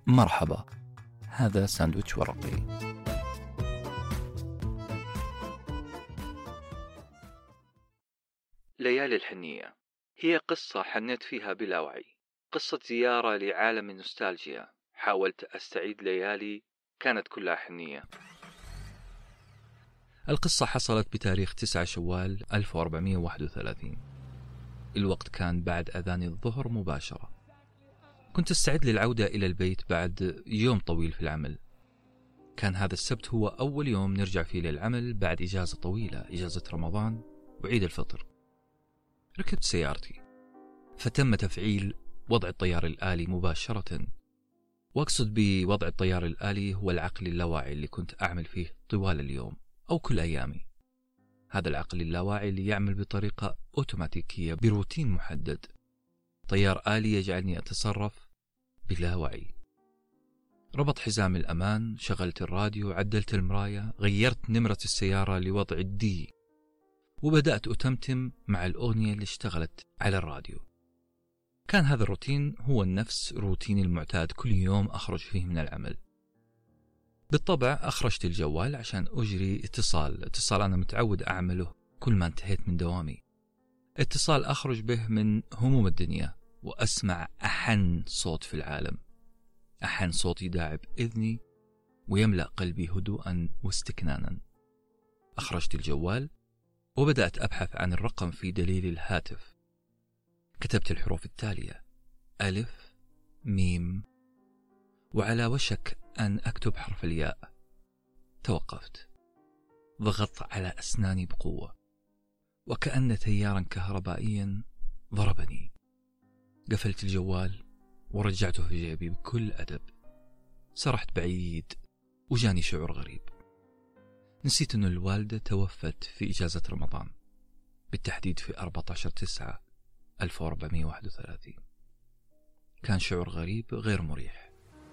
مرحبا، هذا ساندويتش ورقي. ليالي الحنية هي قصة حنيت فيها بلا وعي، قصة زيارة لعالم النوستالجيا. حاولت أستعيد ليالي كانت كلها حنية. القصة حصلت بتاريخ 9 شوال 1431. الوقت كان بعد أذان الظهر مباشرة. كنت أستعد للعودة إلى البيت بعد يوم طويل في العمل. كان هذا السبت هو أول يوم نرجع فيه للعمل بعد إجازة طويلة، إجازة رمضان وعيد الفطر. ركبت سيارتي، فتم تفعيل وضع الطيار الآلي مباشرة. وأقصد بوضع الطيار الآلي هو العقل اللاواعي اللي كنت أعمل فيه طوال اليوم أو كل أيامي. هذا العقل اللاواعي اللي يعمل بطريقة أوتوماتيكية بروتين محدد. طيار آلي يجعلني أتصرف بلا وعي. ربط حزام الأمان، شغلت الراديو، عدلت المراية، غيرت نمرة السيارة لوضع الدي، وبدأت أتمتم مع الأغنية اللي اشتغلت على الراديو. كان هذا الروتين هو نفس روتيني المعتاد كل يوم أخرج فيه من العمل. بالطبع أخرجت الجوال عشان أجري اتصال أنا متعود أعمله كل ما انتهيت من دوامي. اتصال أخرج به من هموم الدنيا وأسمع أحن صوت في العالم، أحن صوت يداعب إذني ويملأ قلبي هدوءا واستكنانا. أخرجت الجوال وبدأت أبحث عن الرقم في دليل الهاتف. كتبت الحروف التالية: ألف ميم، وعلى وشك أن أكتب حرف الياء. توقفت، ضغطت على أسناني بقوة وكأن تيارا كهربائيا ضربني. قفلت الجوال ورجعته في جيبي بكل أدب. سرحت بعيد وجاني شعور غريب. نسيت أن الوالدة توفت في إجازة رمضان، بالتحديد في 14/9/1431. كان شعور غريب غير مريح.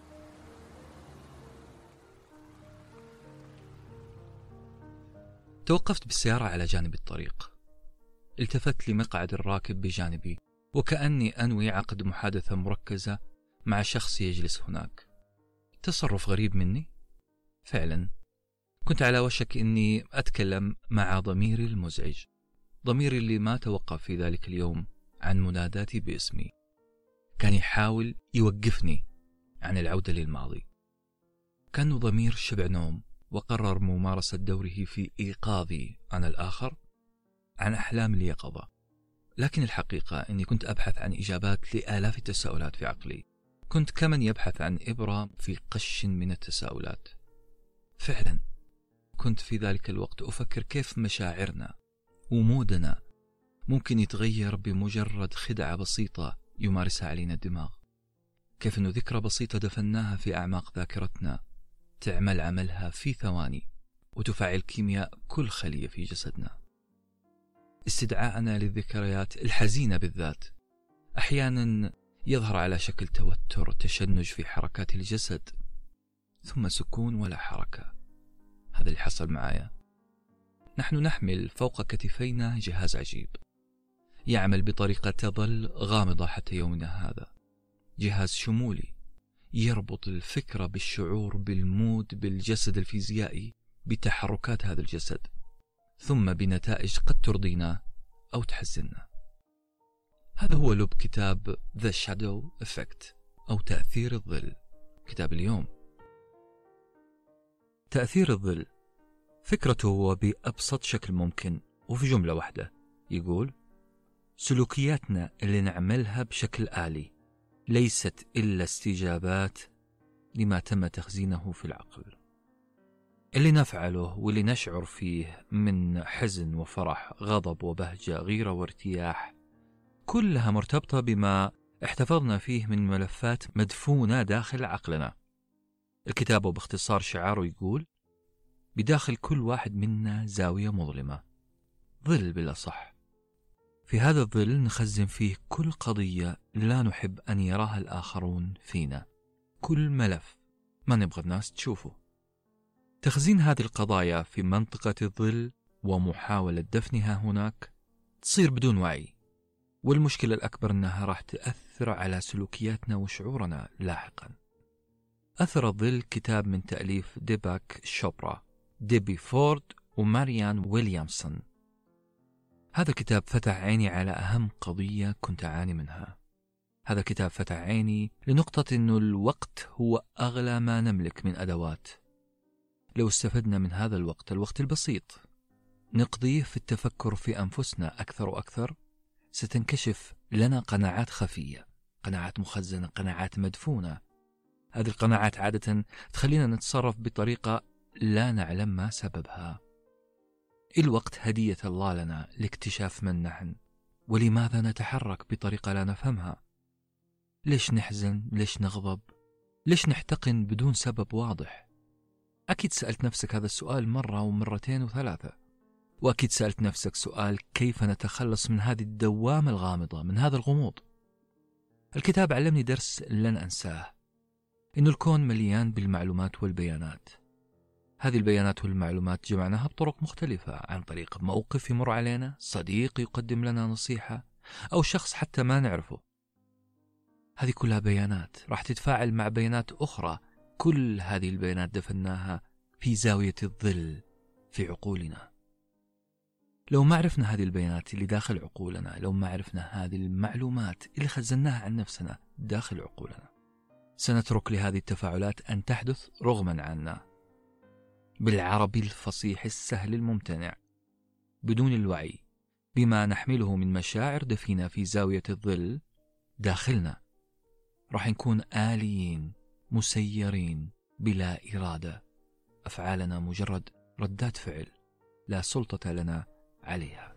توقفت بالسيارة على جانب الطريق. التفت لمقعد الراكب بجانبي وكأني أنوي عقد محادثة مركزة مع شخص يجلس هناك. تصرف غريب مني فعلا. كنت على وشك أني أتكلم مع ضميري المزعج، ضميري اللي ما توقف في ذلك اليوم عن مناداتي باسمي. كان يحاول يوقفني عن العودة للماضي. كان ضمير شبع نوم وقرر ممارسة دوره في إيقاظي أنا الآخر عن أحلام اليقظة. لكن الحقيقة أني كنت أبحث عن إجابات لآلاف التساؤلات في عقلي. كنت كمن يبحث عن إبرة في قش من التساؤلات. فعلا كنت في ذلك الوقت أفكر كيف مشاعرنا ومودنا ممكن يتغير بمجرد خدعة بسيطة يمارسها علينا الدماغ. كيف أنه ذكرى بسيطة دفناها في أعماق ذاكرتنا تعمل عملها في ثواني وتفعل كيمياء كل خلية في جسدنا. استدعاءنا للذكريات الحزينة بالذات أحيانا يظهر على شكل توتر، تشنج في حركات الجسد، ثم سكون ولا حركة. هذا اللي حصل معايا. نحن نحمل فوق كتفينا جهاز عجيب يعمل بطريقة تظل غامضة حتى يومنا هذا. جهاز شمولي يربط الفكرة بالشعور، بالمود، بالجسد الفيزيائي، بتحركات هذا الجسد، ثم بنتائج قد ترضينا أو تحزننا. هذا هو لب كتاب The Shadow Effect أو تأثير الظل، كتاب اليوم. تأثير الظل فكرته هو بأبسط شكل ممكن وفي جملة واحدة. يقول: سلوكياتنا اللي نعملها بشكل آلي ليست إلا استجابات لما تم تخزينه في العقل. اللي نفعله واللي نشعر فيه من حزن وفرح، غضب وبهجة، غيرة وارتياح، كلها مرتبطة بما احتفظنا فيه من ملفات مدفونة داخل عقلنا. الكتاب باختصار شعاره يقول: بداخل كل واحد منا زاوية مظلمة، ظل بالأصح. في هذا الظل نخزن فيه كل قضية لا نحب أن يراها الآخرون فينا، كل ملف ما نبغى الناس تشوفه. تخزين هذه القضايا في منطقة الظل ومحاولة دفنها هناك تصير بدون وعي، والمشكلة الأكبر أنها راح تأثر على سلوكياتنا وشعورنا لاحقا. أثر الظل كتاب من تأليف ديباك شوبرا، ديبي فورد وماريان ويليامسون. هذا الكتاب فتح عيني على أهم قضية كنت أعاني منها. هذا الكتاب فتح عيني لنقطة إنه الوقت هو أغلى ما نملك من أدوات. لو استفدنا من هذا الوقت البسيط نقضيه في التفكر في أنفسنا أكثر وأكثر، ستنكشف لنا قناعات خفية، قناعات مخزنة، قناعات مدفونة. هذه القناعات عادة تخلينا نتصرف بطريقة لا نعلم ما سببها. الوقت هدية الله لنا لاكتشاف من نحن، ولماذا نتحرك بطريقة لا نفهمها. ليش نحزن؟ ليش نغضب؟ ليش نحتقن بدون سبب واضح؟ أكيد سألت نفسك هذا السؤال مرة ومرتين وثلاثة، وأكيد سألت نفسك سؤال: كيف نتخلص من هذه الدوامة الغامضة، من هذا الغموض؟ الكتاب علمني درس لن أنساه، إنه الكون مليان بالمعلومات والبيانات. هذه البيانات والمعلومات جمعناها بطرق مختلفة، عن طريق موقف يمر علينا، صديق يقدم لنا نصيحة، أو شخص حتى ما نعرفه. هذه كلها بيانات راح تتفاعل مع بيانات أخرى. كل هذه البيانات دفناها في زاوية الظل في عقولنا. لو ما عرفنا هذه البيانات اللي داخل عقولنا، لو ما عرفنا هذه المعلومات اللي خزناها عن نفسنا داخل عقولنا، سنترك لهذه التفاعلات أن تحدث رغما عنا. بالعربي الفصيح السهل الممتنع، بدون الوعي بما نحمله من مشاعر دفينة في زاوية الظل داخلنا، راح نكون آليين مسيرين بلا إرادة. أفعالنا مجرد ردات فعل لا سلطة لنا عليها.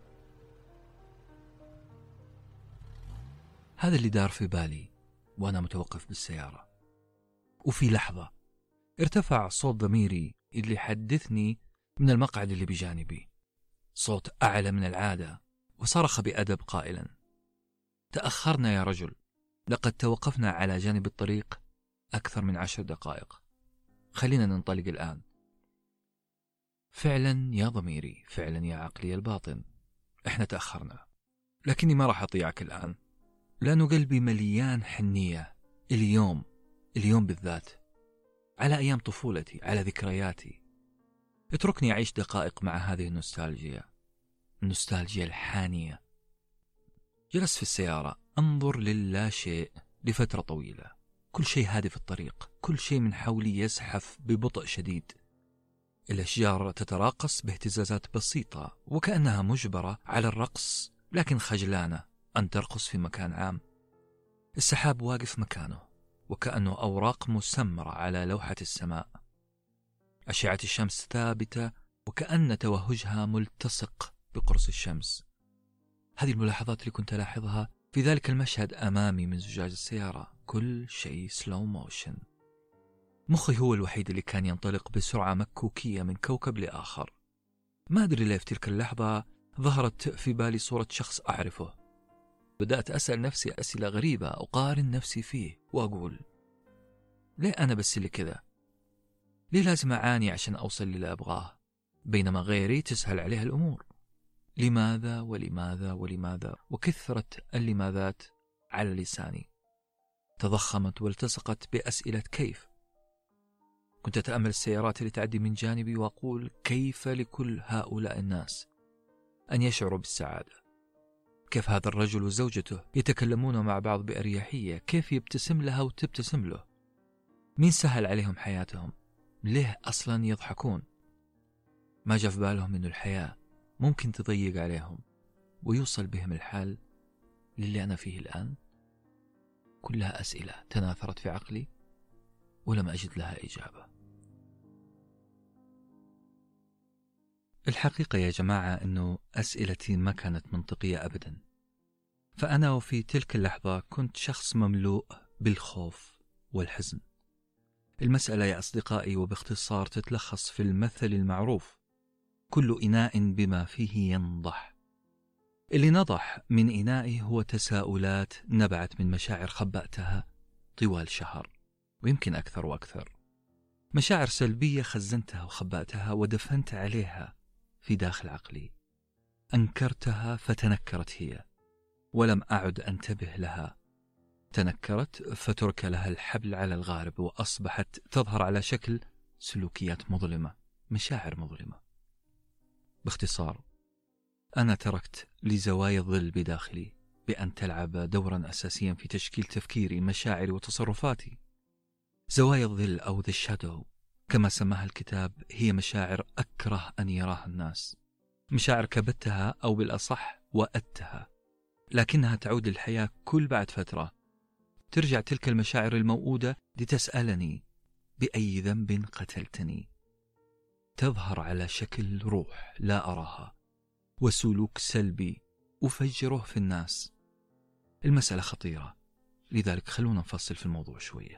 هذا اللي دار في بالي وأنا متوقف بالسيارة، وفي لحظة ارتفع صوت ضميري اللي حدثني من المقعد اللي بجانبي، صوت أعلى من العادة، وصرخ بأدب قائلا: تأخرنا يا رجل، لقد توقفنا على جانب الطريق أكثر من 10 دقائق، خلينا ننطلق الآن. فعلا يا ضميري، فعلا يا عقلي الباطن، احنا تأخرنا، لكني ما راح أطيعك الآن، لأنه قلبي مليان حنية اليوم بالذات، على أيام طفولتي، على ذكرياتي. اتركني أعيش دقائق مع هذه النوستالجيا الحانية. جلست في السيارة أنظر للا شيء لفترة طويلة، كل شيء هادي في الطريق، كل شيء من حولي يزحف ببطء شديد. الأشجار تتراقص باهتزازات بسيطة وكأنها مجبرة على الرقص، لكن خجلانة أن ترقص في مكان عام. السحاب واقف مكانه وكأنه أوراق مسمرة على لوحة السماء. أشعة الشمس ثابتة وكأن توهجها ملتصق بقرص الشمس. هذه الملاحظات اللي كنت ألاحظها في ذلك المشهد أمامي من زجاج السيارة، كل شيء سلو موشن. مخي هو الوحيد اللي كان ينطلق بسرعة مكوكية من كوكب لآخر. ما أدري ليه في تلك اللحظة ظهرت في بالي صورة شخص أعرفه. بدأت أسأل نفسي أسئلة غريبة، أقارن نفسي فيه وأقول: ليه أنا بس اللي كذا؟ ليه لازم أعاني عشان أوصل للي أبغاه، بينما غيري تسهل عليها الأمور؟ لماذا ولماذا ولماذا؟ وكثرة اللماذات على لساني تضخمت والتصقت بأسئلة كيف. كنت أتأمل السيارات اللي تعدي من جانبي وأقول: كيف لكل هؤلاء الناس أن يشعروا بالسعادة؟ كيف هذا الرجل وزوجته يتكلمون مع بعض بأريحية؟ كيف يبتسم لها وتبتسم له؟ مين سهل عليهم حياتهم؟ ليه أصلا يضحكون؟ ما جاء في بالهم إنه الحياة ممكن تضيق عليهم ويوصل بهم الحال للي أنا فيه الآن؟ كلها أسئلة تناثرت في عقلي ولم أجد لها إجابة. الحقيقة يا جماعة أنه أسئلتي ما كانت منطقية أبدا، فأنا وفي تلك اللحظة كنت شخص مملوء بالخوف والحزن. المسألة يا أصدقائي وباختصار تتلخص في المثل المعروف: كل إناء بما فيه ينضح. اللي نضح من إنائي هو تساؤلات نبعت من مشاعر خبأتها طوال شهر ويمكن أكثر وأكثر. مشاعر سلبية خزنتها وخبأتها ودفنت عليها في داخل عقلي. أنكرتها فتنكرت هي ولم أعد أنتبه لها. تنكرت فترك لها الحبل على الغارب، وأصبحت تظهر على شكل سلوكيات مظلمة، مشاعر مظلمة. باختصار، أنا تركت لزوايا الظل بداخلي بأن تلعب دورا أساسيا في تشكيل تفكيري، مشاعري وتصرفاتي. زوايا الظل أو The Shadow كما سماها الكتاب هي مشاعر أكره أن يراها الناس، مشاعر كبتها أو بالأصح وأدتها، لكنها تعود للحياة كل بعد فترة. ترجع تلك المشاعر الموؤودة لتسألني بأي ذنب قتلتني. تظهر على شكل روح لا أراها وسلوك سلبي أفجره في الناس. المسألة خطيرة، لذلك خلونا نفصل في الموضوع شوية.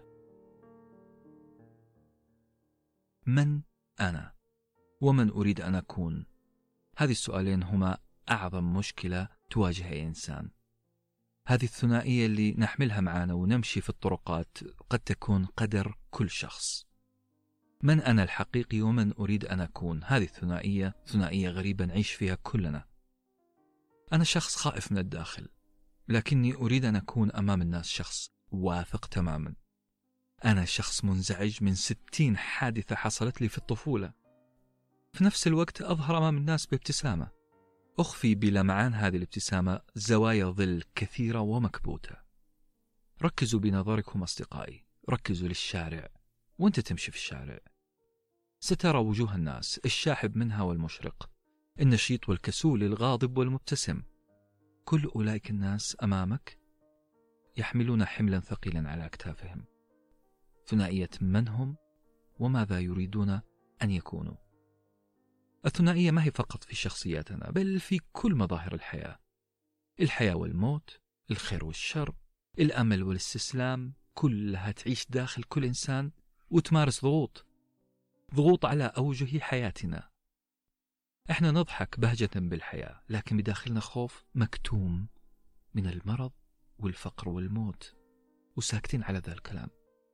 من أنا ومن أريد أن أكون؟ هذه السؤالين هما أعظم مشكلة تواجه أي إنسان. هذه الثنائية اللي نحملها معنا ونمشي في الطرقات قد تكون قدر كل شخص. من أنا الحقيقي ومن أريد أن أكون؟ هذه الثنائية ثنائية غريبة نعيش فيها كلنا. أنا شخص خائف من الداخل، لكني أريد أن أكون أمام الناس شخص واثق تماما. أنا شخص منزعج من 60 حادثة حصلت لي في الطفولة. في نفس الوقت أظهر أمام الناس بابتسامة، أخفي بلمعان هذه الابتسامة زوايا ظل كثيرة ومكبوتة. ركزوا بنظركم أصدقائي، ركزوا للشارع وانت تمشي في الشارع، سترى وجوه الناس، الشاحب منها والمشرق، النشيط والكسول، الغاضب والمبتسم. كل أولئك الناس أمامك يحملون حملا ثقيلا على أكتافهم. ثنائية من هم وماذا يريدون أن يكونوا. الثنائية ما هي فقط في شخصياتنا، بل في كل مظاهر الحياة. الحياة والموت، الخير والشر، الأمل والاستسلام، كلها تعيش داخل كل إنسان وتمارس ضغوط على أوجه حياتنا. احنا نضحك بهجة بالحياة، لكن بداخلنا خوف مكتوم من المرض والفقر والموت، وساكتين على ذا الكلام.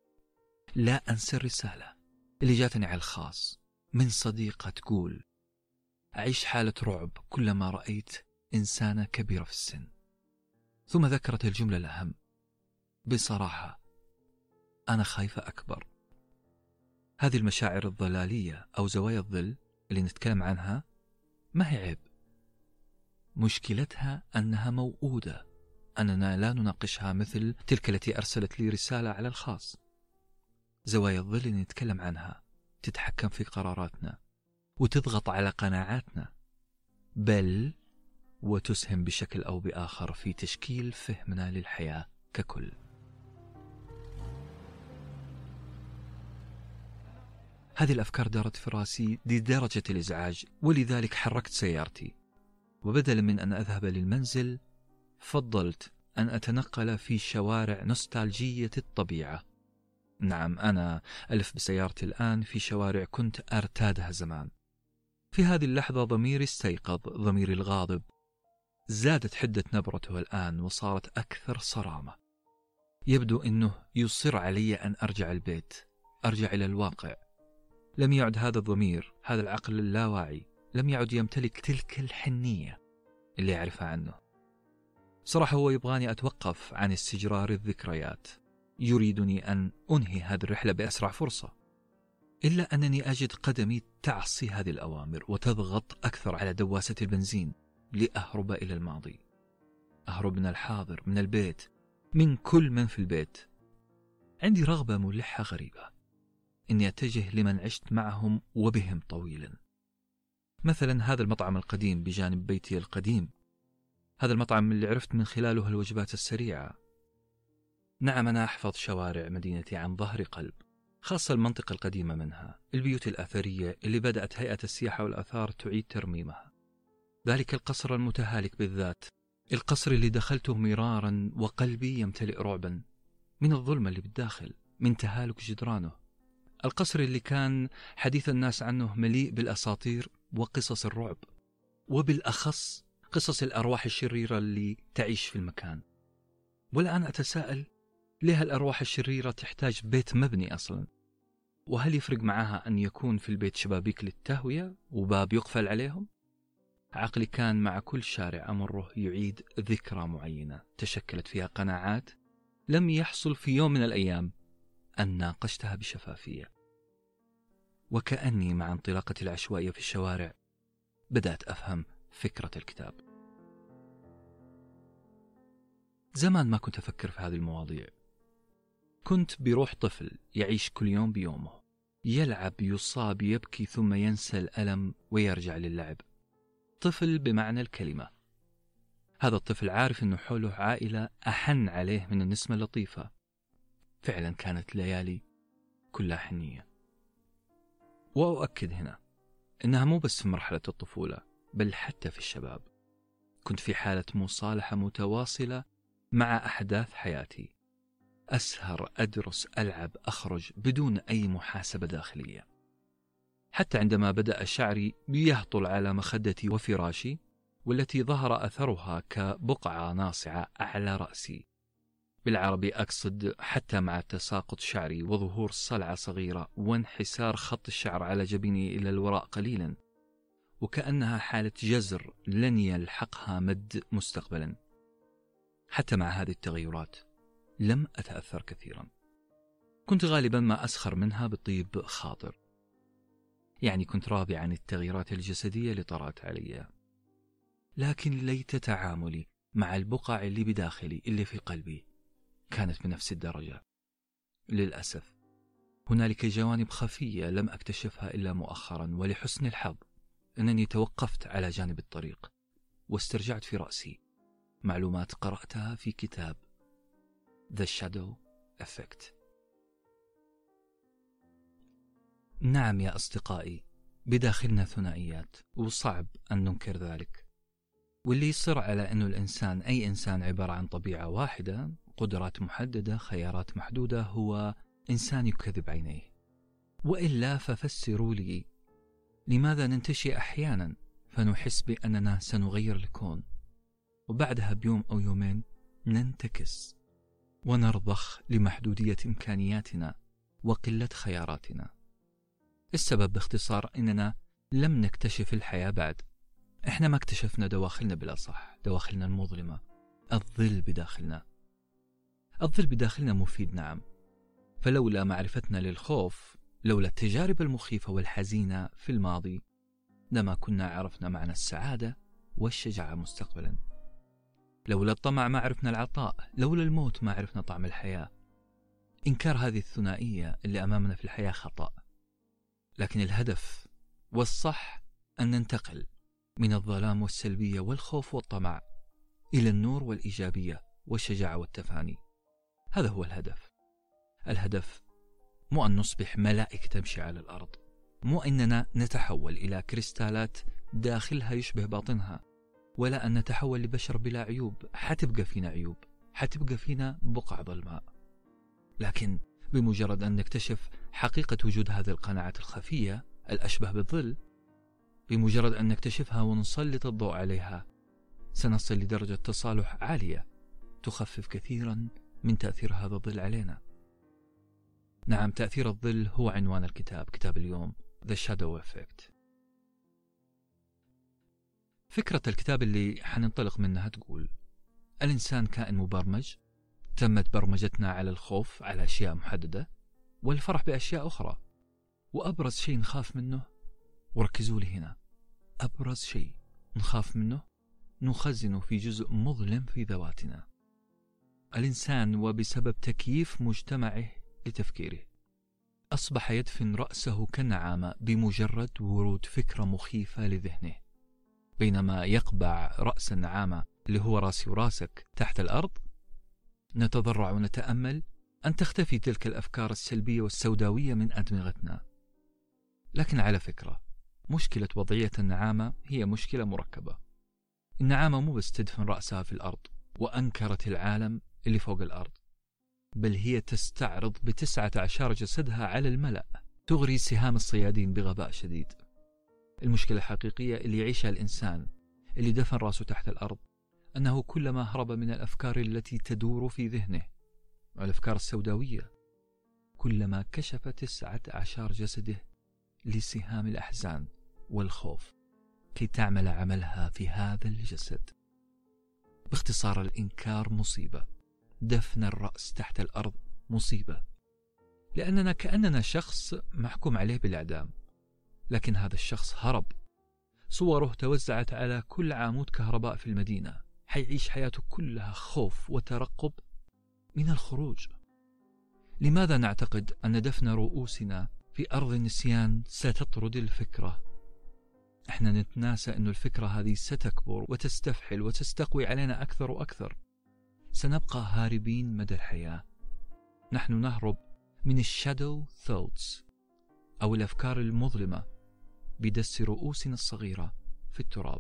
لا أنسى الرسالة اللي جاتني على الخاص من صديقة تقول: أعيش حالة رعب كلما رأيت إنسانة كبيرة في السن. ثم ذكرت الجملة الأهم: بصراحة أنا خايفة أكبر. هذه المشاعر الضلالية أو زوايا الظل اللي نتكلم عنها ما هي عيب، مشكلتها أنها موؤودة، أننا لا نناقشها مثل تلك التي أرسلت لي رسالة على الخاص. زوايا الظل اللي نتكلم عنها تتحكم في قراراتنا وتضغط على قناعاتنا، بل وتسهم بشكل أو بآخر في تشكيل فهمنا للحياة ككل. هذه الأفكار دارت في راسي لدرجة الإزعاج، ولذلك حركت سيارتي، وبدلا من أن أذهب للمنزل فضلت أن أتنقل في شوارع نوستالجية الطبيعة. نعم، أنا ألف بسيارتي الآن في شوارع كنت أرتادها زمان. في هذه اللحظة ضميري استيقظ، ضميري الغاضب زادت حدة نبرته الآن وصارت أكثر صرامة. يبدو أنه يصر علي أن أرجع البيت، أرجع إلى الواقع. لم يعد هذا الضمير، هذا العقل اللاواعي، لم يعد يمتلك تلك الحنية اللي يعرفها عنه. صراحة هو يبغاني أتوقف عن استجرار الذكريات، يريدني أن أنهي هذه الرحلة بأسرع فرصة، إلا أنني أجد قدمي تعصي هذه الأوامر وتضغط أكثر على دواسة البنزين لأهرب إلى الماضي، أهرب من الحاضر، من البيت، من كل من في البيت. عندي رغبة ملحة غريبة إني أتجه لمن عشت معهم وبهم طويلا. مثلا هذا المطعم القديم بجانب بيتي القديم، هذا المطعم اللي عرفت من خلاله الوجبات السريعة. نعم، أنا أحفظ شوارع مدينتي عن ظهر قلب، خاصة المنطقة القديمة منها، البيوت الأثرية اللي بدأت هيئة السياحة والآثار تعيد ترميمها. ذلك القصر المتهالك بالذات، القصر اللي دخلته مرارا وقلبي يمتلئ رعبا من الظلمة اللي بالداخل، من تهالك جدرانه. القصر اللي كان حديث الناس عنه مليء بالأساطير وقصص الرعب، وبالأخص قصص الأرواح الشريرة اللي تعيش في المكان. والآن أتساءل، ليه الأرواح الشريرة تحتاج بيت مبني أصلا؟ وهل يفرق معها أن يكون في البيت شبابيك للتهوية وباب يقفل عليهم؟ عقلي كان مع كل شارع أمره يعيد ذكرى معينة تشكلت فيها قناعات لم يحصل في يوم من الأيام أن ناقشتها بشفافية. وكأني مع انطلاقة العشوائية في الشوارع بدأت أفهم فكرة الكتاب. زمان ما كنت أفكر في هذه المواضيع. كنت بروح طفل يعيش كل يوم بيومه، يلعب، يصاب، يبكي، ثم ينسى الألم ويرجع للعب. طفل بمعنى الكلمة. هذا الطفل عارف أنه حوله عائلة أحن عليه من النسمة اللطيفة. فعلا كانت ليالي كلها حنية. وأؤكد هنا إنها مو بس في مرحلة الطفولة، بل حتى في الشباب. كنت في حالة مصالحة متواصلة مع أحداث حياتي. أسهر، أدرس، ألعب، أخرج بدون أي محاسبة داخلية. حتى عندما بدأ شعري يهطل على مخدتي وفراشي، والتي ظهر أثرها كبقعة ناصعة أعلى رأسي. بالعربي أقصد حتى مع تساقط شعري وظهور صلعة صغيرة وانحسار خط الشعر على جبيني إلى الوراء قليلا، وكأنها حالة جزر لن يلحقها مد مستقبلا. حتى مع هذه التغيرات لم أتأثر كثيرا. كنت غالبا ما أسخر منها بطيب خاطر، يعني كنت راضي عن التغييرات الجسدية اللي طرأت علي. لكن ليت تعاملي مع البقع اللي بداخلي اللي في قلبي كانت بنفس الدرجة. للأسف هنالك جوانب خفية لم أكتشفها إلا مؤخرا، ولحسن الحظ أنني توقفت على جانب الطريق واسترجعت في رأسي معلومات قرأتها في كتاب The Shadow Effect. نعم يا أصدقائي، بداخلنا ثنائيات، وصعب أن ننكر ذلك. واللي يصر على أنه الإنسان، أي إنسان، عبارة عن طبيعة واحدة، قدرات محددة، خيارات محدودة، هو إنسان يكذب عينيه. وإلا ففسروا لي لماذا ننتشي أحيانا فنحس بأننا سنغير الكون، وبعدها بيوم أو يومين ننتكس ونرضخ لمحدودية إمكانياتنا وقلة خياراتنا. السبب باختصار أننا لم نكتشف الحياة بعد. إحنا ما اكتشفنا دواخلنا، بالأصح دواخلنا المظلمة، الظل بداخلنا. الظل بداخلنا مفيد، نعم. فلولا معرفتنا للخوف، لولا التجارب المخيفة والحزينة في الماضي، لما كنا عرفنا معنى السعادة والشجاعة مستقبلا. لولا الطمع ما عرفنا العطاء، لولا الموت ما عرفنا طعم الحياة. إنكار هذه الثنائية اللي أمامنا في الحياة خطأ. لكن الهدف والصح أن ننتقل من الظلام والسلبية والخوف والطمع إلى النور والإيجابية والشجاعة والتفاني. هذا هو الهدف. الهدف مو أن نصبح ملائكة تمشي على الأرض، مو أننا نتحول إلى كريستالات داخلها يشبه باطنها، ولا أن نتحول لبشر بلا عيوب. حتبقى فينا عيوب، حتبقى فينا بقع ظلماء. لكن بمجرد أن نكتشف حقيقة وجود هذه القناعات الخفية الأشبه بالظل، بمجرد أن نكتشفها ونسلط الضوء عليها، سنصل لدرجة تصالح عالية تخفف كثيرا من تأثير هذا الظل علينا. نعم، تأثير الظل هو عنوان الكتاب، كتاب اليوم The Shadow Effect. فكرة الكتاب اللي حننطلق منها تقول: الإنسان كائن مبرمج، تمت برمجتنا على الخوف على أشياء محددة والفرح بأشياء أخرى. وأبرز شيء نخاف منه، وركزوا لي هنا، أبرز شيء نخاف منه نخزنه في جزء مظلم في ذواتنا. الإنسان وبسبب تكييف مجتمعه لتفكيره أصبح يدفن رأسه كالنعامة بمجرد ورود فكرة مخيفة لذهنه. بينما يقبع رأس النعامة اللي هو راسي وراسك تحت الأرض، نتضرع ونتأمل أن تختفي تلك الأفكار السلبية والسوداوية من أدمغتنا. لكن على فكرة، مشكلة وضعية النعامة هي مشكلة مركبة. النعامة مو بس تدفن رأسها في الأرض وأنكرت العالم اللي فوق الأرض، بل هي تستعرض ب19 جسدها على الملأ، تغري سهام الصيادين بغباء شديد. المشكلة الحقيقية اللي يعيشها الإنسان اللي دفن رأسه تحت الأرض، أنه كلما هرب من الأفكار التي تدور في ذهنه، الأفكار السوداوية، كلما كشف 19 جسده لسهام الأحزان والخوف كي تعمل عملها في هذا الجسد. باختصار، الإنكار مصيبة، دفن الرأس تحت الأرض مصيبة، لأننا كأننا شخص محكوم عليه بالإعدام، لكن هذا الشخص هرب. صوره توزعت على كل عمود كهرباء في المدينة، حيعيش حياته كلها خوف وترقب من الخروج. لماذا نعتقد أن دفن رؤوسنا في أرض النسيان ستطرد الفكرة؟ احنا نتناسى أن الفكرة هذه ستكبر وتستفحل وتستقوي علينا أكثر وأكثر. سنبقى هاربين مدى الحياة. نحن نهرب من الشادو ثوتس أو الأفكار المظلمة بدس رؤوسنا الصغيرة في التراب.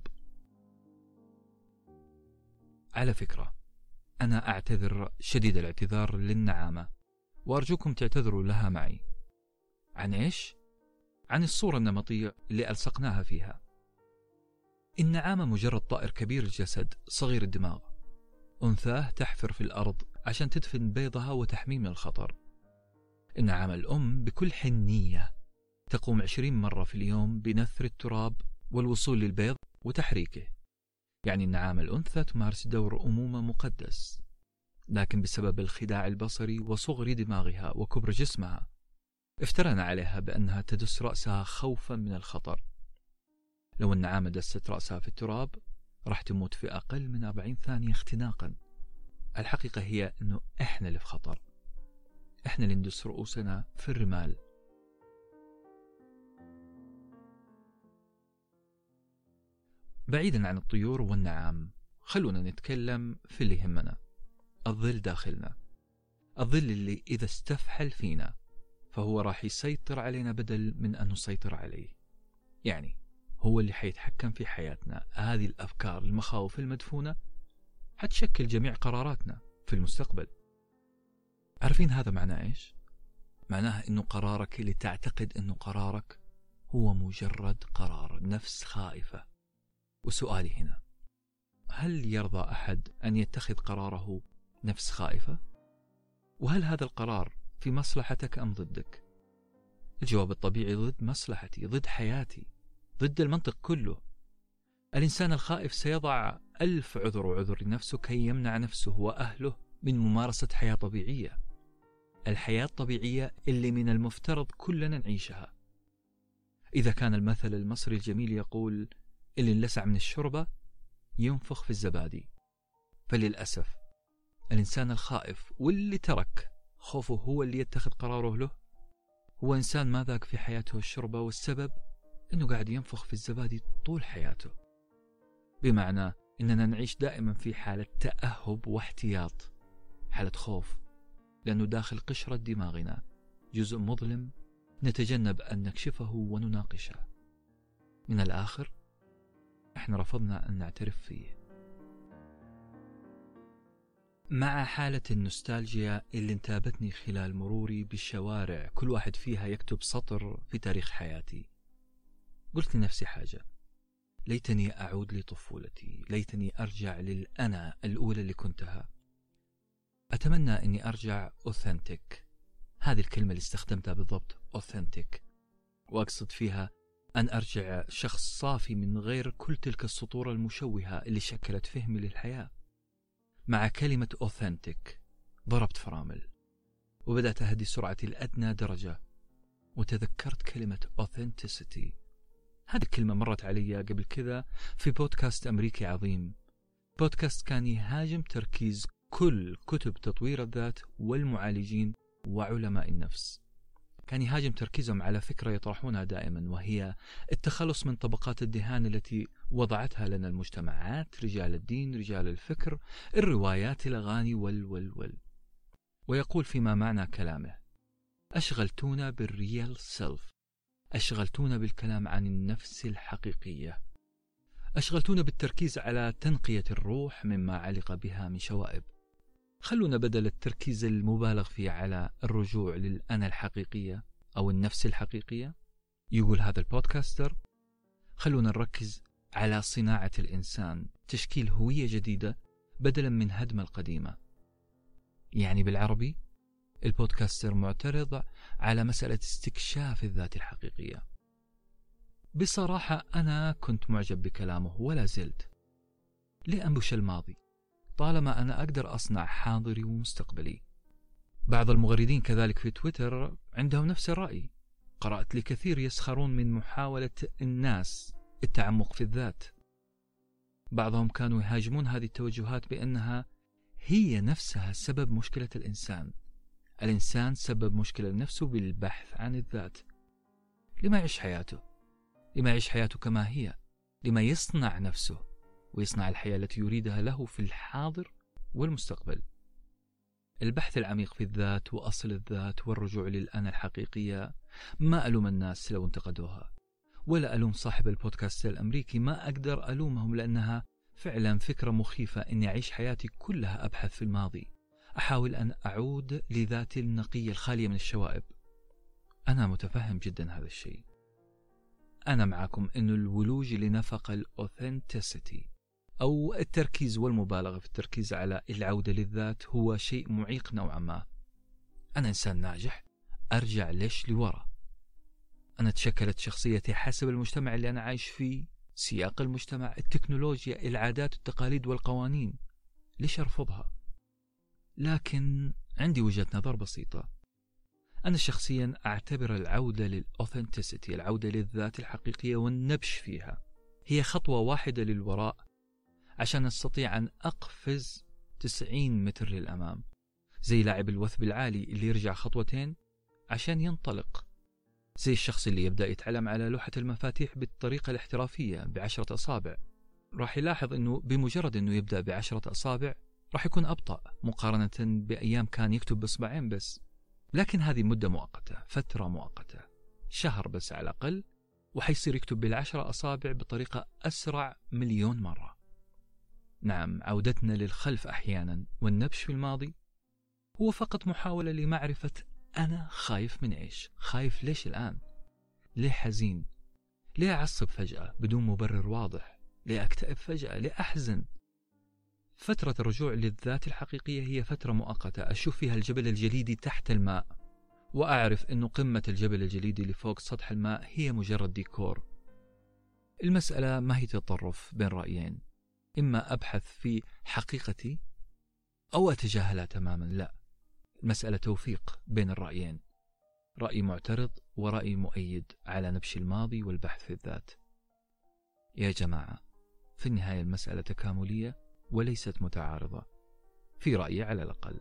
على فكرة، أنا أعتذر شديد الاعتذار للنعامة، وأرجوكم تعتذروا لها معي. عن إيش؟ عن الصورة النمطية اللي ألصقناها فيها. النعامة مجرد طائر كبير الجسد صغير الدماغ، أنثاه تحفر في الأرض عشان تدفن بيضها وتحميه من الخطر. النعامة الأم بكل حنية تقوم 20 مرة في اليوم بنثر التراب والوصول للبيض وتحريكه. يعني النعامة الأنثى تمارس دور أمومة مقدس، لكن بسبب الخداع البصري وصغر دماغها وكبر جسمها افترنا عليها بأنها تدس رأسها خوفا من الخطر. لو النعامة دست رأسها في التراب راح تموت في أقل من 40 ثانية اختناقا. الحقيقة هي أنه إحنا اللي في خطر، إحنا اللي ندس رؤوسنا في الرمال. بعيدا عن الطيور والنعام، خلونا نتكلم في اللي يهمنا، الظل داخلنا. الظل اللي إذا استفحل فينا فهو راح يسيطر علينا بدل من أن نسيطر عليه. يعني هو اللي حيتحكم في حياتنا. هذه الأفكار المخاوف المدفونة حتشكل جميع قراراتنا في المستقبل. عارفين هذا معناه إيش؟ معناه أنه قرارك اللي تعتقد أنه قرارك هو مجرد قرار نفس خائفة. وسؤالي هنا، هل يرضى أحد أن يتخذ قراره نفس خائفة؟ وهل هذا القرار في مصلحتك أم ضدك؟ الجواب الطبيعي ضد مصلحتي، ضد حياتي، ضد المنطق كله. الإنسان الخائف سيضع 1000 عذر وعذر لنفسه كي يمنع نفسه وأهله من ممارسة حياة طبيعية. الحياة الطبيعية اللي من المفترض كلنا نعيشها. إذا كان المثل المصري الجميل يقول اللي انلسع من الشوربة ينفخ في الزبادي، فللأسف الإنسان الخائف واللي ترك خوفه هو اللي يتخذ قراره له هو إنسان ما ذاق في حياته الشوربة، والسبب أنه قاعد ينفخ في الزبادي طول حياته. بمعنى أننا نعيش دائما في حالة تأهب واحتياط، حالة خوف، لأنه داخل قشرة دماغنا جزء مظلم نتجنب أن نكشفه ونناقشه. من الآخر احنا رفضنا أن نعترف فيه. مع حالة النوستالجيا اللي انتابتني خلال مروري بالشوارع كل واحد فيها يكتب سطر في تاريخ حياتي، قلت لنفسي حاجة: ليتني أعود لطفولتي، ليتني أرجع للأنا الأولى اللي كنتها. أتمنى أني أرجع authentic. هذه الكلمة اللي استخدمتها بالضبط، authentic، وأقصد فيها أن أرجع شخص صافي من غير كل تلك السطور المشوهة اللي شكلت فهمي للحياة. مع كلمة authentic ضربت فرامل وبدأت أهدي سرعتي لأدنى درجة، وتذكرت كلمة authenticity. هذه الكلمة مرت علي قبل كذا في بودكاست أمريكي عظيم، بودكاست كان يهاجم تركيز كل كتب تطوير الذات والمعالجين وعلماء النفس. كان يهاجم تركيزهم على فكرة يطرحونها دائما، وهي التخلص من طبقات الدهان التي وضعتها لنا المجتمعات، رجال الدين، رجال الفكر، الروايات، الأغاني وال. ويقول فيما معنى كلامه: أشغلتونا بالريال سيلف، أشغلتونا بالكلام عن النفس الحقيقية، أشغلتونا بالتركيز على تنقية الروح مما علق بها من شوائب. خلونا بدل التركيز المبالغ فيه على الرجوع للأنا الحقيقية أو النفس الحقيقية، يقول هذا البودكاستر، خلونا نركز على صناعة الإنسان، تشكيل هوية جديدة بدلا من هدم القديمة. يعني بالعربي البودكاستر معترض على مسألة استكشاف الذات الحقيقية. بصراحة أنا كنت معجب بكلامه ولا زلت. ليه أنبش الماضي؟ طالما أنا أقدر أصنع حاضري ومستقبلي. بعض المغردين كذلك في تويتر عندهم نفس الرأي. قرأت لكثير يسخرون من محاولة الناس التعمق في الذات. بعضهم كانوا يهاجمون هذه التوجهات بأنها هي نفسها سبب مشكلة الإنسان. الإنسان سبب مشكلة لنفسه بالبحث عن الذات. لما يعيش حياته؟ لما يعيش حياته كما هي؟ لما يصنع نفسه ويصنع الحياة التي يريدها له في الحاضر والمستقبل؟ البحث العميق في الذات وأصل الذات والرجوع للأنا الحقيقية. ما ألوم الناس لو انتقدوها، ولا ألوم صاحب البودكاست الأمريكي. ما أقدر ألومهم لأنها فعلا فكرة مخيفة إني أعيش حياتي كلها أبحث في الماضي، أحاول أن أعود لذاتي النقية الخالية من الشوائب. أنا متفهم جدا هذا الشيء. أنا معكم إن الولوج لنفق الأوثنتسيتي أو التركيز والمبالغة في التركيز على العودة للذات هو شيء معيق نوعا ما. أنا إنسان ناجح، أرجع ليش لورا؟ أنا تشكلت شخصيتي حسب المجتمع اللي أنا عايش فيه، سياق المجتمع، التكنولوجيا، العادات والتقاليد والقوانين. ليش أرفضها؟ لكن عندي وجهة نظر بسيطة. أنا شخصيا أعتبر العودة للأوثنتسيتي، العودة للذات الحقيقية والنبش فيها، هي خطوة واحدة للوراء عشان أستطيع أن أقفز 90 متر للأمام، زي لاعب الوثب العالي اللي يرجع خطوتين عشان ينطلق، زي الشخص اللي يبدأ يتعلم على لوحة المفاتيح بالطريقة الاحترافية ب10 أصابع. راح يلاحظ أنه بمجرد أنه يبدأ ب10 أصابع راح يكون أبطأ مقارنة بأيام كان يكتب بإصبعين بس. لكن هذه مدة مؤقتة، فترة مؤقتة، شهر بس على الأقل، وحيصير يكتب بال10 أصابع بطريقة أسرع مليون مرة. نعم، عودتنا للخلف أحيانا والنبش في الماضي هو فقط محاولة لمعرفة أنا خايف من إيش؟ خايف ليش الآن؟ ليه حزين؟ ليه أعصب فجأة بدون مبرر واضح؟ ليه أكتئب فجأة؟ ليه أحزن؟ فترة الرجوع للذات الحقيقية هي فترة مؤقتة أشوف فيها الجبل الجليدي تحت الماء، وأعرف أنه قمة الجبل الجليدي اللي فوق سطح الماء هي مجرد ديكور. المسألة ما هي تطرف بين رأيين، إما أبحث في حقيقتي أو أتجاهلها تماما. لا، المسألة توفيق بين الرأيين، رأي معترض ورأي مؤيد على نبش الماضي والبحث في الذات. يا جماعة، في النهاية المسألة تكاملية وليست متعارضة، في رأيي على الأقل.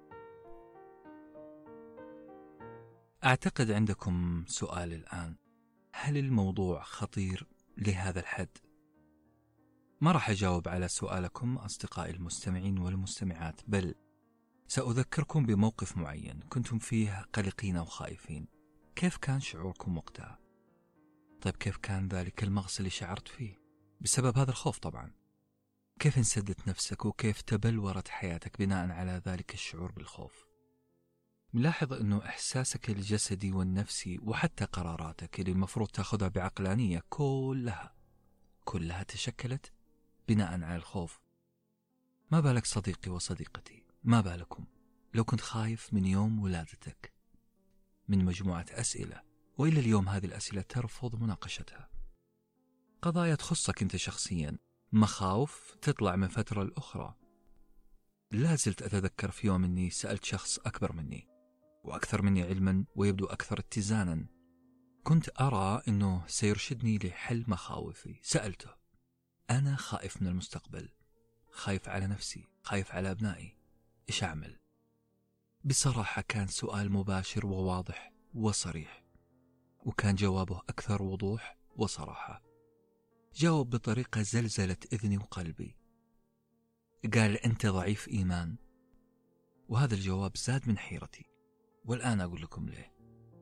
أعتقد عندكم سؤال الآن: هل الموضوع خطير لهذا الحد؟ ما راح أجاوب على سؤالكم أصدقائي المستمعين والمستمعات، بل سأذكركم بموقف معين كنتم فيه قلقين وخائفين. كيف كان شعوركم وقتها؟ طيب كيف كان ذلك المغص اللي شعرت فيه بسبب هذا الخوف؟ طبعا كيف انسدت نفسك وكيف تبلورت حياتك بناء على ذلك الشعور بالخوف؟ ملاحظ أنه إحساسك الجسدي والنفسي وحتى قراراتك اللي المفروض تأخذها بعقلانية كلها تشكلت بناء على الخوف. ما بالك صديقي وصديقتي، ما بالكم لو كنت خايف من يوم ولادتك من مجموعة أسئلة، وإلى اليوم هذه الأسئلة ترفض مناقشتها، قضايا تخصك أنت شخصيا، مخاوف تطلع من فترة لأخرى. لا زلت أتذكر في يوم أني سألت شخص أكبر مني وأكثر مني علما ويبدو أكثر اتزانا، كنت أرى أنه سيرشدني لحل مخاوفي. سألته: أنا خائف من المستقبل، خايف على نفسي، خايف على أبنائي، إيش أعمل؟ بصراحة كان سؤال مباشر وواضح وصريح، وكان جوابه أكثر وضوح وصراحة. جاوب بطريقة زلزلت إذني وقلبي. قال: أنت ضعيف إيمان. وهذا الجواب زاد من حيرتي، والآن أقول لكم ليه.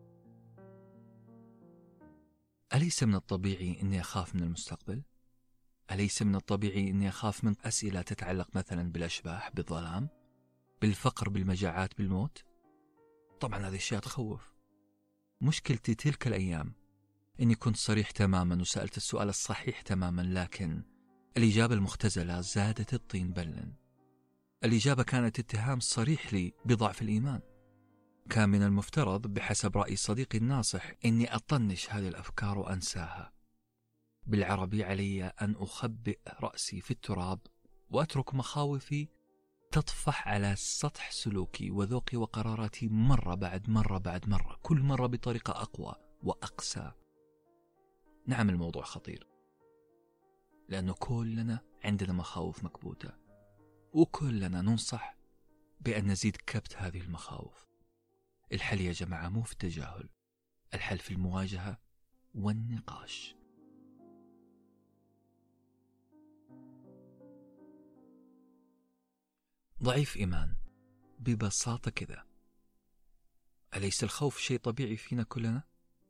أليس من الطبيعي أني أخاف من المستقبل؟ أليس من الطبيعي أني أخاف من أسئلة تتعلق مثلا بالأشباح، بالظلام، بالفقر، بالمجاعات، بالموت؟ طبعا هذه الأشياء تخوف. مشكلتي تلك الأيام أني كنت صريح تماما وسألت السؤال الصحيح تماما، لكن الإجابة المختزلة زادت الطين بلا. الإجابة كانت اتهام صريح لي بضعف الإيمان. كان من المفترض بحسب رأي صديقي الناصح أني أطنش هذه الأفكار وأنساها. بالعربي علي أن أخبئ رأسي في التراب وأترك مخاوفي تطفح على سطح سلوكي وذوقي وقراراتي مرة بعد مرة بعد مرة، كل مرة بطريقة أقوى وأقسى. نعم الموضوع خطير، لأنه كلنا عندنا مخاوف مكبوتة، وكلنا ننصح بأن نزيد كبت هذه المخاوف. الحل يا جماعة مو في التجاهل، الحل في المواجهة والنقاش. ضعيف إيمان ببساطة كذا. أليس الخوف شيء طبيعي فينا كلنا؟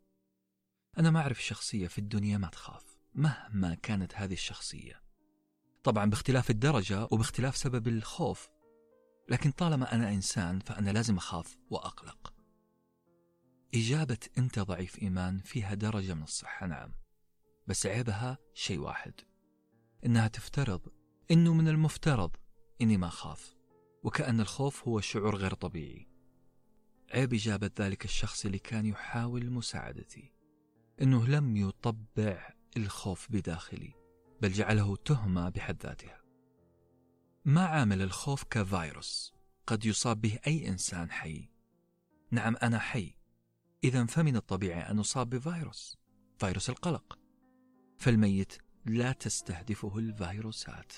أنا ما أعرف شخصية في الدنيا ما تخاف مهما كانت هذه الشخصية، طبعا باختلاف الدرجة وباختلاف سبب الخوف، لكن طالما أنا إنسان فأنا لازم أخاف وأقلق. إجابة أنت ضعيف إيمان فيها درجة من الصحة، نعم، بس عيبها شيء واحد، إنها تفترض إنه من المفترض إني ما أخاف، وكأن الخوف هو شعور غير طبيعي. عيب إجابة ذلك الشخص اللي كان يحاول مساعدتي، إنه لم يطبع الخوف بداخلي، بل جعله تهمة بحد ذاتها. ما عامل الخوف كفيروس قد يصاب به أي إنسان حي. نعم أنا حي، إذن فمن الطبيعي أن أصاب بفيروس، فيروس القلق. فالميت لا تستهدفه الفيروسات.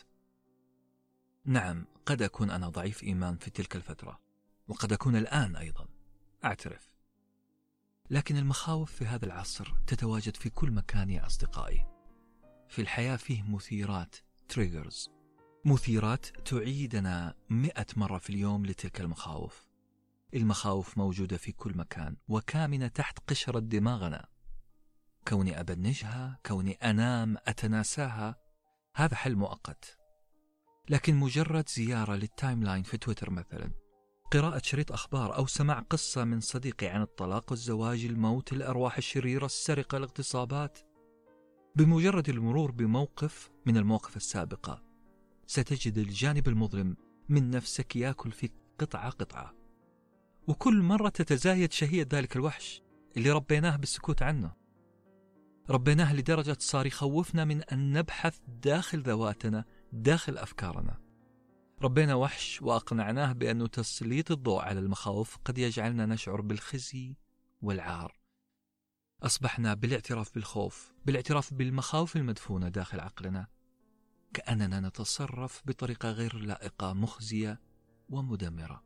نعم قد أكون أنا ضعيف إيمان في تلك الفترة، وقد أكون الآن أيضا، أعترف. لكن المخاوف في هذا العصر تتواجد في كل مكان يا أصدقائي. في الحياة فيه مثيرات، تريجرز، مثيرات تعيدنا 100 مرة في اليوم لتلك المخاوف. المخاوف موجودة في كل مكان وكامنة تحت قشرة دماغنا. كوني أبنجها، كوني أنام أتناساها، هذا حل مؤقت. لكن مجرد زيارة للتايم لاين في تويتر مثلا، قراءة شريط أخبار أو سماع قصة من صديقي عن الطلاق والزواج، الموت، الأرواح الشريرة، السرقة، الاغتصابات، بمجرد المرور بموقف من المواقف السابقة ستجد الجانب المظلم من نفسك يأكل فيك قطعة قطعة، وكل مرة تتزايد شهية ذلك الوحش اللي ربيناه بالسكوت عنه. ربيناه لدرجة صار يخوفنا من أن نبحث داخل ذواتنا، داخل أفكارنا. ربينا وحش وأقنعناه بأنه تسليط الضوء على المخاوف قد يجعلنا نشعر بالخزي والعار. أصبحنا بالاعتراف بالخوف، بالاعتراف بالمخاوف المدفونة داخل عقلنا، كأننا نتصرف بطريقة غير لائقة، مخزية ومدمرة.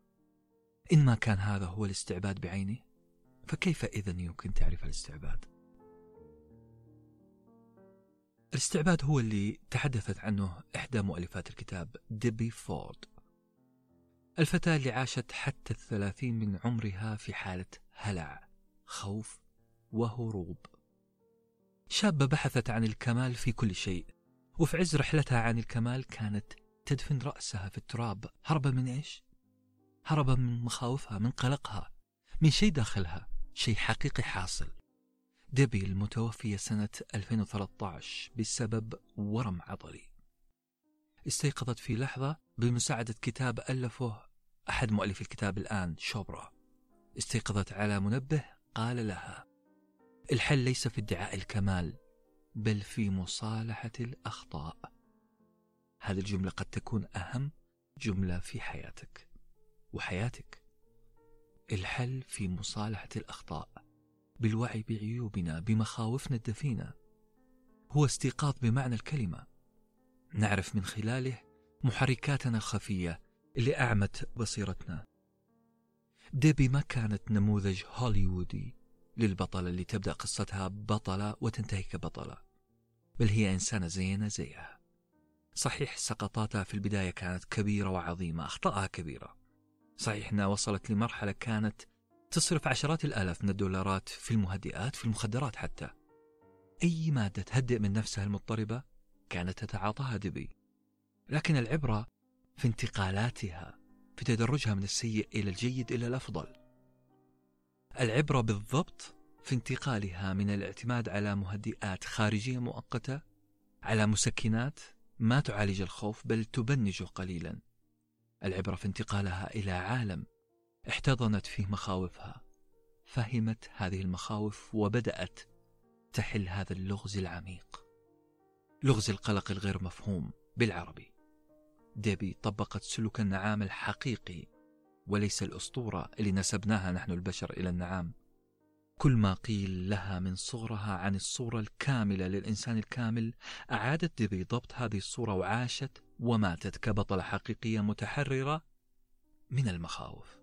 إن ما كان هذا هو الاستعباد بعينه، فكيف إذن يمكن تعرف الاستعباد؟ الاستعباد هو اللي تحدثت عنه إحدى مؤلفات الكتاب ديبي فورد، الفتاة اللي عاشت حتى 30 من عمرها في حالة هلع، خوف وهروب. شابة بحثت عن الكمال في كل شيء، وفي عز رحلتها عن الكمال كانت تدفن رأسها في التراب. هربا من إيش؟ هربا من مخاوفها، من قلقها، من شيء داخلها، شيء حقيقي حاصل. ديبي المتوفية سنة 2013 بسبب ورم عضلي، استيقظت في لحظة بمساعدة كتاب ألفه أحد مؤلفي الكتاب الآن، شوبرا. استيقظت على منبه قال لها: الحل ليس في ادعاء الكمال، بل في مصالحة الأخطاء. هذه الجملة قد تكون أهم جملة في حياتك وحياتك. الحل في مصالحة الأخطاء، بالوعي بعيوبنا، بمخاوفنا الدفينة. هو استيقاظ بمعنى الكلمة، نعرف من خلاله محركاتنا الخفية اللي أعمت بصيرتنا. ديبي ما كانت نموذج هوليوودي للبطلة اللي تبدأ قصتها بطلة وتنتهي كبطلة، بل هي إنسانة زينا زيها. صحيح سقطاتها في البداية كانت كبيرة وعظيمة، أخطاءها كبيرة. صحيح أنها وصلت لمرحلة كانت تصرف عشرات الآلاف من الدولارات في المهدئات، في المخدرات حتى. أي مادة تهدئ من نفسها المضطربة كانت تتعاطاها ديبي. لكن العبرة في انتقالاتها، في تدرجها من السيء إلى الجيد إلى الأفضل. العبرة بالضبط في انتقالها من الاعتماد على مهدئات خارجية مؤقتة، على مسكنات ما تعالج الخوف بل تبنجه قليلا. العبرة في انتقالها إلى عالم احتضنت فيه مخاوفها، فهمت هذه المخاوف وبدأت تحل هذا اللغز العميق، لغز القلق الغير مفهوم بالعربي. ديبي طبقت سلوك النعام الحقيقي وليس الأسطورة اللي نسبناها نحن البشر إلى النعام. كل ما قيل لها من صغرها عن الصورة الكاملة للإنسان الكامل، أعادت ديبي ضبط هذه الصورة وعاشت وماتت كبطلة حقيقية متحررة من المخاوف.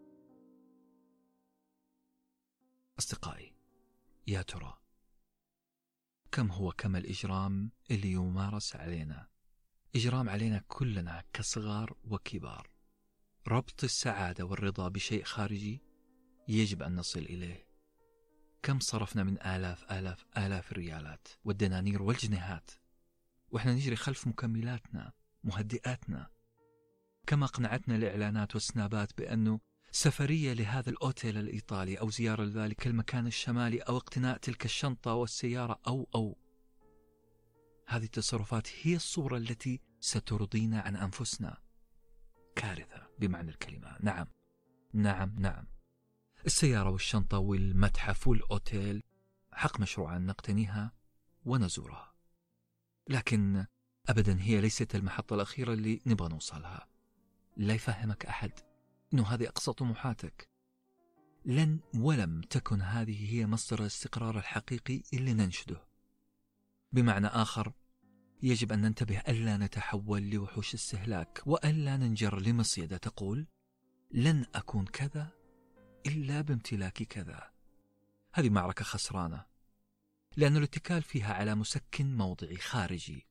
أصدقائي، يا ترى كم هو كم الإجرام اللي يمارس علينا؟ إجرام علينا كلنا كصغار وكبار. ربط السعادة والرضا بشيء خارجي يجب أن نصل إليه. كم صرفنا من آلاف الريالات والدنانير والجنيهات وإحنا نجري خلف مكملاتنا مهدئاتنا. كم أقنعتنا الإعلانات والسنابات بأنه سفرية لهذا الأوتيل الإيطالي أو زيارة لذلك المكان الشمالي أو اقتناء تلك الشنطة والسيارة أو هذه التصرفات هي الصورة التي سترضينا عن أنفسنا. كارثة بمعنى الكلمة. نعم. السيارة والشنطة والمتحف والأوتيل حق مشروع أن نقتنيها ونزورها، لكن أبدا هي ليست المحطة الأخيرة اللي نبغى نوصلها. لا يفهمك أحد أنه هذه أقصى طموحاتك. لن ولم تكن هذه هي مصدر الاستقرار الحقيقي اللي ننشده. بمعنى آخر، يجب أن ننتبه ألا نتحول لوحوش استهلاك وألا ننجر لمصيدة تقول لن أكون كذا إلا بامتلاك كذا. هذه معركة خسرانة، لأن الاتكال فيها على مسكن موضعي خارجي.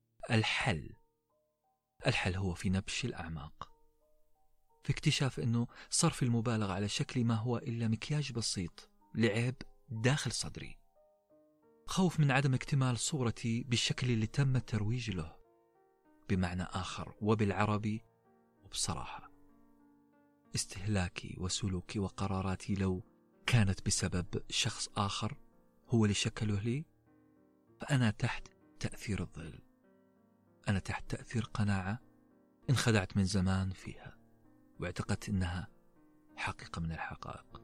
الحل هو في نبش الأعماق، في اكتشاف أنه صرف المبالغة على شكل ما هو إلا مكياج بسيط لعيب داخل صدري. خوف من عدم اكتمال صورتي بالشكل اللي تم الترويج له. بمعنى آخر وبالعربي وبصراحة، استهلاكي وسلوكي وقراراتي لو كانت بسبب شخص آخر هو اللي شكله لي، فأنا تحت تأثير الظل. أنا تحت تأثير قناعة انخدعت من زمان فيها واعتقدت إنها حقيقة من الحقائق.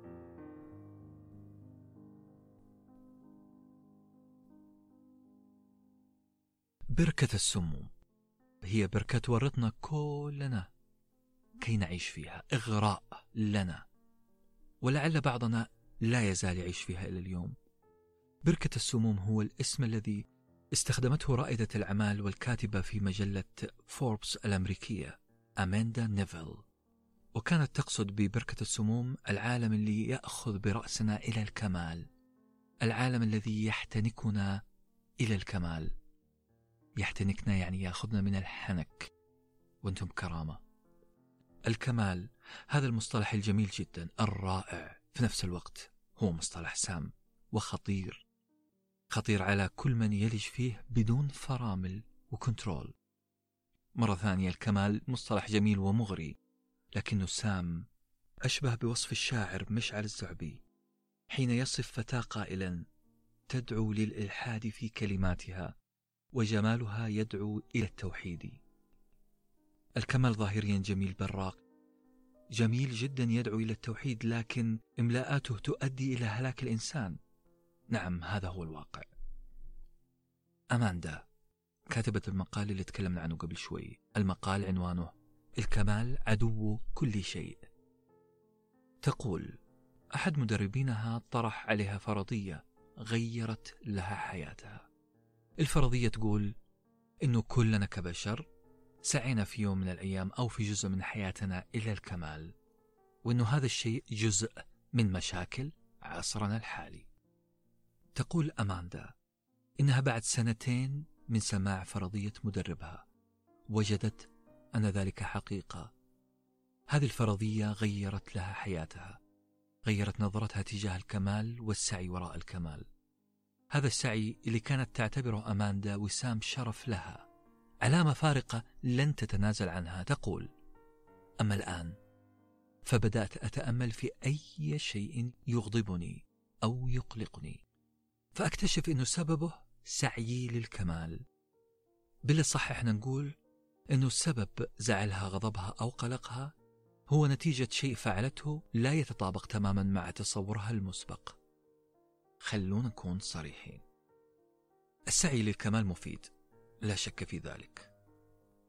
بركة السموم هي بركة تورطنا كلنا كي نعيش فيها، إغراء لنا، ولعل بعضنا لا يزال يعيش فيها إلى اليوم. بركة السموم هو الاسم الذي استخدمته رائدة الأعمال والكاتبة في مجلة فوربس الأمريكية أماندا نيفل، وكانت تقصد ببركة السموم العالم اللي يأخذ برأسنا إلى الكمال، العالم الذي يحتنكنا إلى الكمال. يحتنكنا يعني يأخذنا من الحنك وانتم كرامة. الكمال، هذا المصطلح الجميل جدا الرائع في نفس الوقت، هو مصطلح سام وخطير، خطير على كل من يلج فيه بدون فرامل وكنترول. مرة ثانية، الكمال مصطلح جميل ومغري، لكنه سام، أشبه بوصف الشاعر مشعل الزعبي حين يصف فتاة قائلا تدعو للإلحاد في كلماتها وجمالها يدعو إلى التوحيد. الكمال ظاهريا جميل براق، جميل جدا يدعو إلى التوحيد، لكن إملاءاته تؤدي إلى هلاك الإنسان. نعم، هذا هو الواقع. أماندا كاتبة المقال اللي تكلمنا عنه قبل شوي، المقال عنوانه الكمال عدو كل شيء. تقول أحد مدربينها طرح عليها فرضية غيرت لها حياتها. الفرضية تقول إنه كلنا كبشر سعينا في يوم من الأيام أو في جزء من حياتنا إلى الكمال، وإنه هذا الشيء جزء من مشاكل عصرنا الحالي. تقول أماندا إنها بعد 2 من سماع فرضية مدربها وجدت أن ذلك حقيقة. هذه الفرضية غيرت لها حياتها، غيرت نظرتها تجاه الكمال والسعي وراء الكمال. هذا السعي اللي كانت تعتبره أماندا وسام شرف لها، علامة فارقة لن تتنازل عنها. تقول أما الآن فبدأت أتأمل في أي شيء يغضبني أو يقلقني، فأكتشف أنه سببه سعيي للكمال. بالصح احنا نقول أنه السبب زعلها، غضبها أو قلقها هو نتيجة شيء فعلته لا يتطابق تماما مع تصورها المسبق. خلونا نكون صريحين، السعي للكمال مفيد لا شك في ذلك،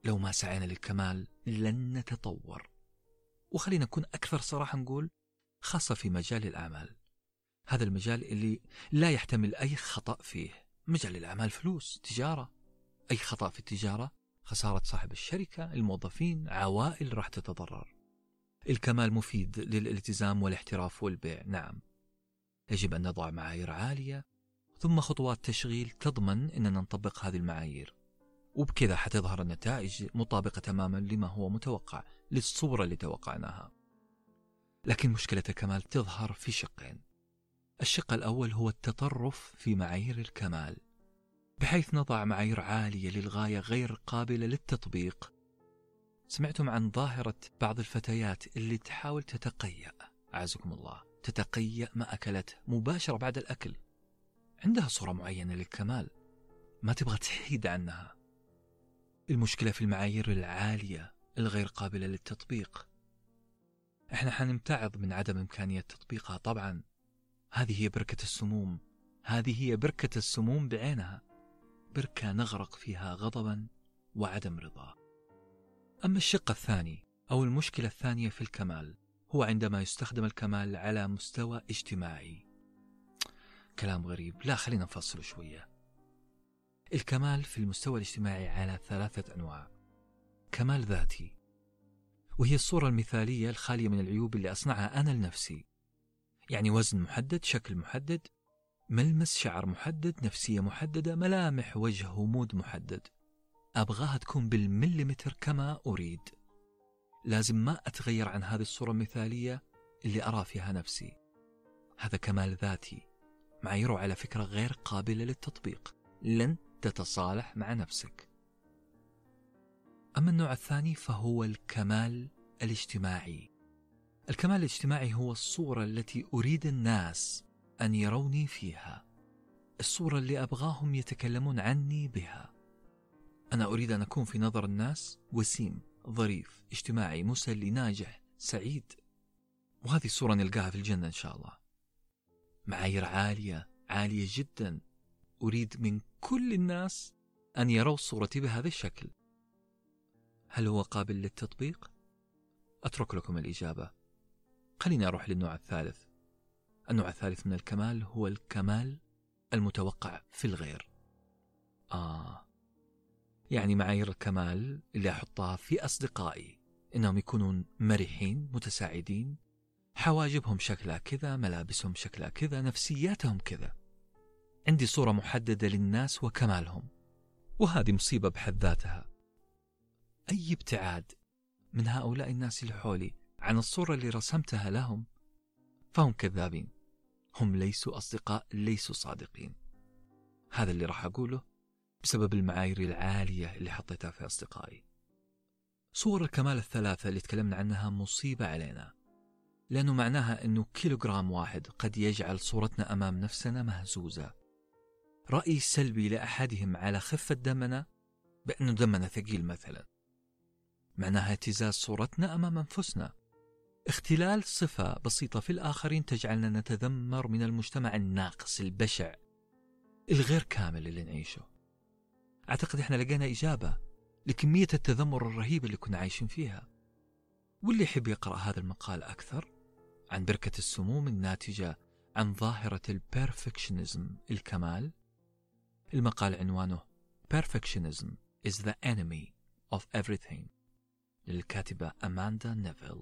لو ما سعينا للكمال لن نتطور. وخلينا نكون أكثر صراحة، نقول خاصة في مجال الأعمال، هذا المجال اللي لا يحتمل أي خطأ فيه. مجال الأعمال فلوس، تجارة، أي خطأ في التجارة خسارة صاحب الشركة، الموظفين، عوائل راح تتضرر. الكمال مفيد للالتزام والاحتراف والبيع، نعم، يجب أن نضع معايير عالية ثم خطوات تشغيل تضمن أننا نطبق هذه المعايير، وبكذا حتظهر النتائج مطابقة تماما لما هو متوقع، للصورة اللي توقعناها. لكن مشكلة الكمال تظهر في شقين. الشق الأول هو التطرف في معايير الكمال، بحيث نضع معايير عالية للغاية غير قابلة للتطبيق. سمعتم عن ظاهرة بعض الفتيات اللي تحاول تتقيأ، أعزكم الله، تتقيأ ما أكلته مباشرة بعد الأكل. عندها صورة معينة للكمال ما تبغى تحيد عنها. المشكلة في المعايير العالية الغير قابلة للتطبيق. احنا حنمتعض من عدم إمكانية تطبيقها طبعا. هذه هي بركة السموم، هذه هي بركة السموم بعينها، بركة نغرق فيها غضبا وعدم رضا. أما الشق الثاني أو المشكلة الثانية في الكمال هو عندما يستخدم الكمال على مستوى اجتماعي. كلام غريب، لا خلينا نفصل شوية. الكمال في المستوى الاجتماعي على 3 أنواع. كمال ذاتي، وهي الصورة المثالية الخالية من العيوب اللي أصنعها أنا لنفسي، يعني وزن محدد، شكل محدد، ملمس شعر محدد، نفسية محددة، ملامح وجه ومود محدد، أبغاها تكون بالمليمتر كما أريد. لازم ما أتغير عن هذه الصورة المثالية اللي أرى فيها نفسي. هذا كمال ذاتي، معاييره على فكرة غير قابلة للتطبيق، لن تتصالح مع نفسك. أما النوع الثاني فهو الكمال الاجتماعي. الكمال الاجتماعي هو الصورة التي أريد الناس أن يروني فيها، الصورة اللي أبغاهم يتكلمون عني بها. أنا أريد أن أكون في نظر الناس وسيم، ظريف، اجتماعي، مسلي، ناجح، سعيد، وهذه الصورة نلقاها في الجنة إن شاء الله. معايير عالية عالية جدا، أريد من كل الناس أن يروا صورتي بهذا الشكل. هل هو قابل للتطبيق؟ أترك لكم الإجابة. خليني أروح للنوع الثالث. النوع الثالث من الكمال هو الكمال المتوقع في الغير. يعني معايير الكمال اللي أحطها في أصدقائي إنهم يكونون مرحين، متساعدين، حواجبهم شكلها كذا، ملابسهم شكلها كذا، نفسياتهم كذا. عندي صورة محددة للناس وكمالهم، وهذه مصيبة بحد ذاتها. أي ابتعاد من هؤلاء الناس اللي حولي عن الصورة اللي رسمتها لهم فهم كذابين، هم ليسوا أصدقاء، ليسوا صادقين. هذا اللي راح أقوله بسبب المعايير العالية اللي حطيتها في أصدقائي. صور الكمال الثلاثة اللي تكلمنا عنها مصيبة علينا، لأنه معناها أنه كيلوغرام واحد قد يجعل صورتنا أمام نفسنا مهزوزة. رأي سلبي لأحدهم على خفة دمنا بأنه دمنا ثقيل مثلا، معناها اهتزاز صورتنا أمام أنفسنا. اختلال صفة بسيطة في الآخرين تجعلنا نتذمر من المجتمع الناقص البشع الغير كامل اللي نعيشه. أعتقد إحنا لقينا إجابة لكمية التذمر الرهيبة اللي كنا عايشين فيها. واللي يحب يقرأ هذا المقال أكثر عن بركة السموم الناتجة عن ظاهرة البيرفكشنزم، الكمال، المقال عنوانه Perfectionism is the enemy of everything، للكاتبة أماندا نيفل.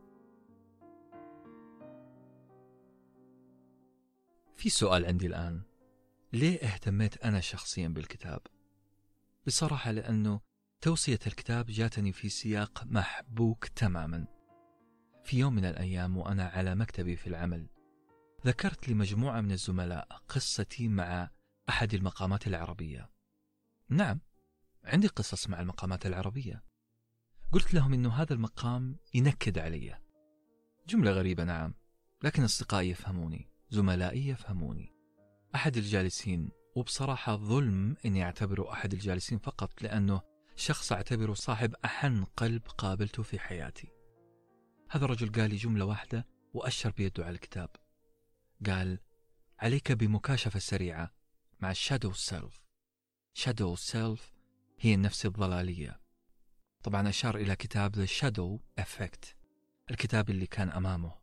في سؤال عندي الآن، ليه اهتميت أنا شخصيا بالكتاب؟ بصراحة لأنه توصية الكتاب جاتني في سياق محبوك تماما. في يوم من الأيام وأنا على مكتبي في العمل، ذكرت لمجموعة من الزملاء قصتي مع أحد المقامات العربية. نعم، عندي قصص مع المقامات العربية. قلت لهم إنه هذا المقام ينكد علي. جملة غريبة نعم، لكن أصدقائي يفهموني، زملائي يفهموني. أحد الجالسين، وبصراحة ظلم إني أعتبره أحد الجالسين فقط، لأنه شخص أعتبره صاحب أحن قلب قابلته في حياتي. هذا الرجل قال لي جملة واحدة وأشر بيده على الكتاب، قال: عليك بمكاشفة سريعة مع الشادو سيلف. شادو سيلف هي النفس الضلالية، طبعا أشار إلى كتاب The Shadow Effect، الكتاب اللي كان أمامه.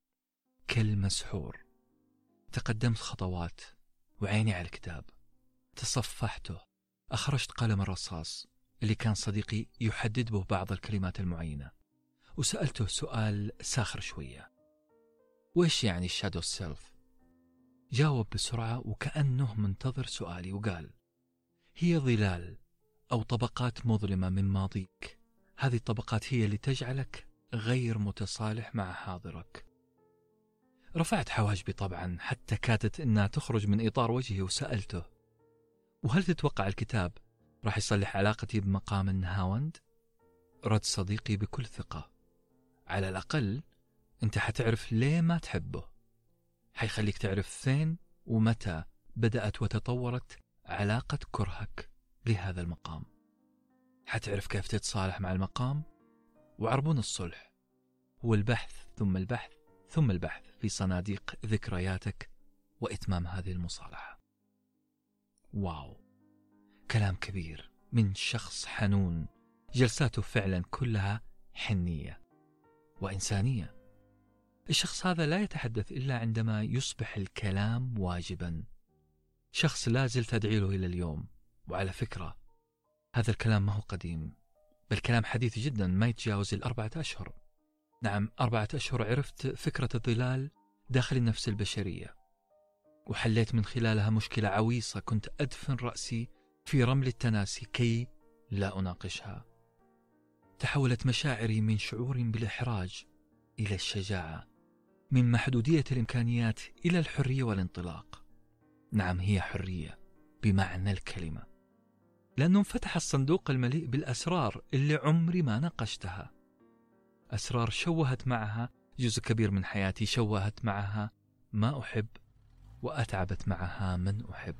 كالمسحور تقدمت خطوات وعيني على الكتاب، تصفحته، أخرجت قلم الرصاص اللي كان صديقي يحدد به بعض الكلمات المعينة، وسألته سؤال ساخر شوية: وإيش يعني الشادو سيلف؟ جاوب بسرعة وكأنه منتظر سؤالي وقال: هي ظلال أو طبقات مظلمة من ماضيك، هذه الطبقات هي اللي تجعلك غير متصالح مع حاضرك. رفعت حواجبي طبعا حتى كادت إنها تخرج من إطار وجهي، وسألته: وهل تتوقع الكتاب راح يصلح علاقتي بمقام النهاوند؟ رد صديقي بكل ثقة: على الأقل أنت حتعرف ليه ما تحبه، حيخليك تعرف فين ومتى بدأت وتطورت علاقة كرهك لهذا المقام، حتعرف كيف تتصالح مع المقام. وعربون الصلح هو البحث ثم البحث ثم البحث في صناديق ذكرياتك وإتمام هذه المصالحة. واو، كلام كبير من شخص حنون، جلساته فعلا كلها حنية وإنسانية. الشخص هذا لا يتحدث إلا عندما يصبح الكلام واجبا، شخص لا زلت أدعي له إلى اليوم. وعلى فكرة هذا الكلام ما هو قديم، بل كلام حديث جدا، ما يتجاوز 4 أشهر. نعم، 4 أشهر عرفت فكرة الظلال داخل النفس البشرية، وحليت من خلالها مشكلة عويصة كنت أدفن رأسي في رمل التناسي كي لا أناقشها. تحولت مشاعري من شعور بالإحراج إلى الشجاعة، من محدودية الإمكانيات إلى الحرية والانطلاق. نعم، هي حرية بمعنى الكلمة، لأنه انفتح الصندوق المليء بالأسرار اللي عمري ما ناقشتها. أسرار شوهت معها جزء كبير من حياتي، شوهت معها ما أحب، وأتعبت معها من أحب.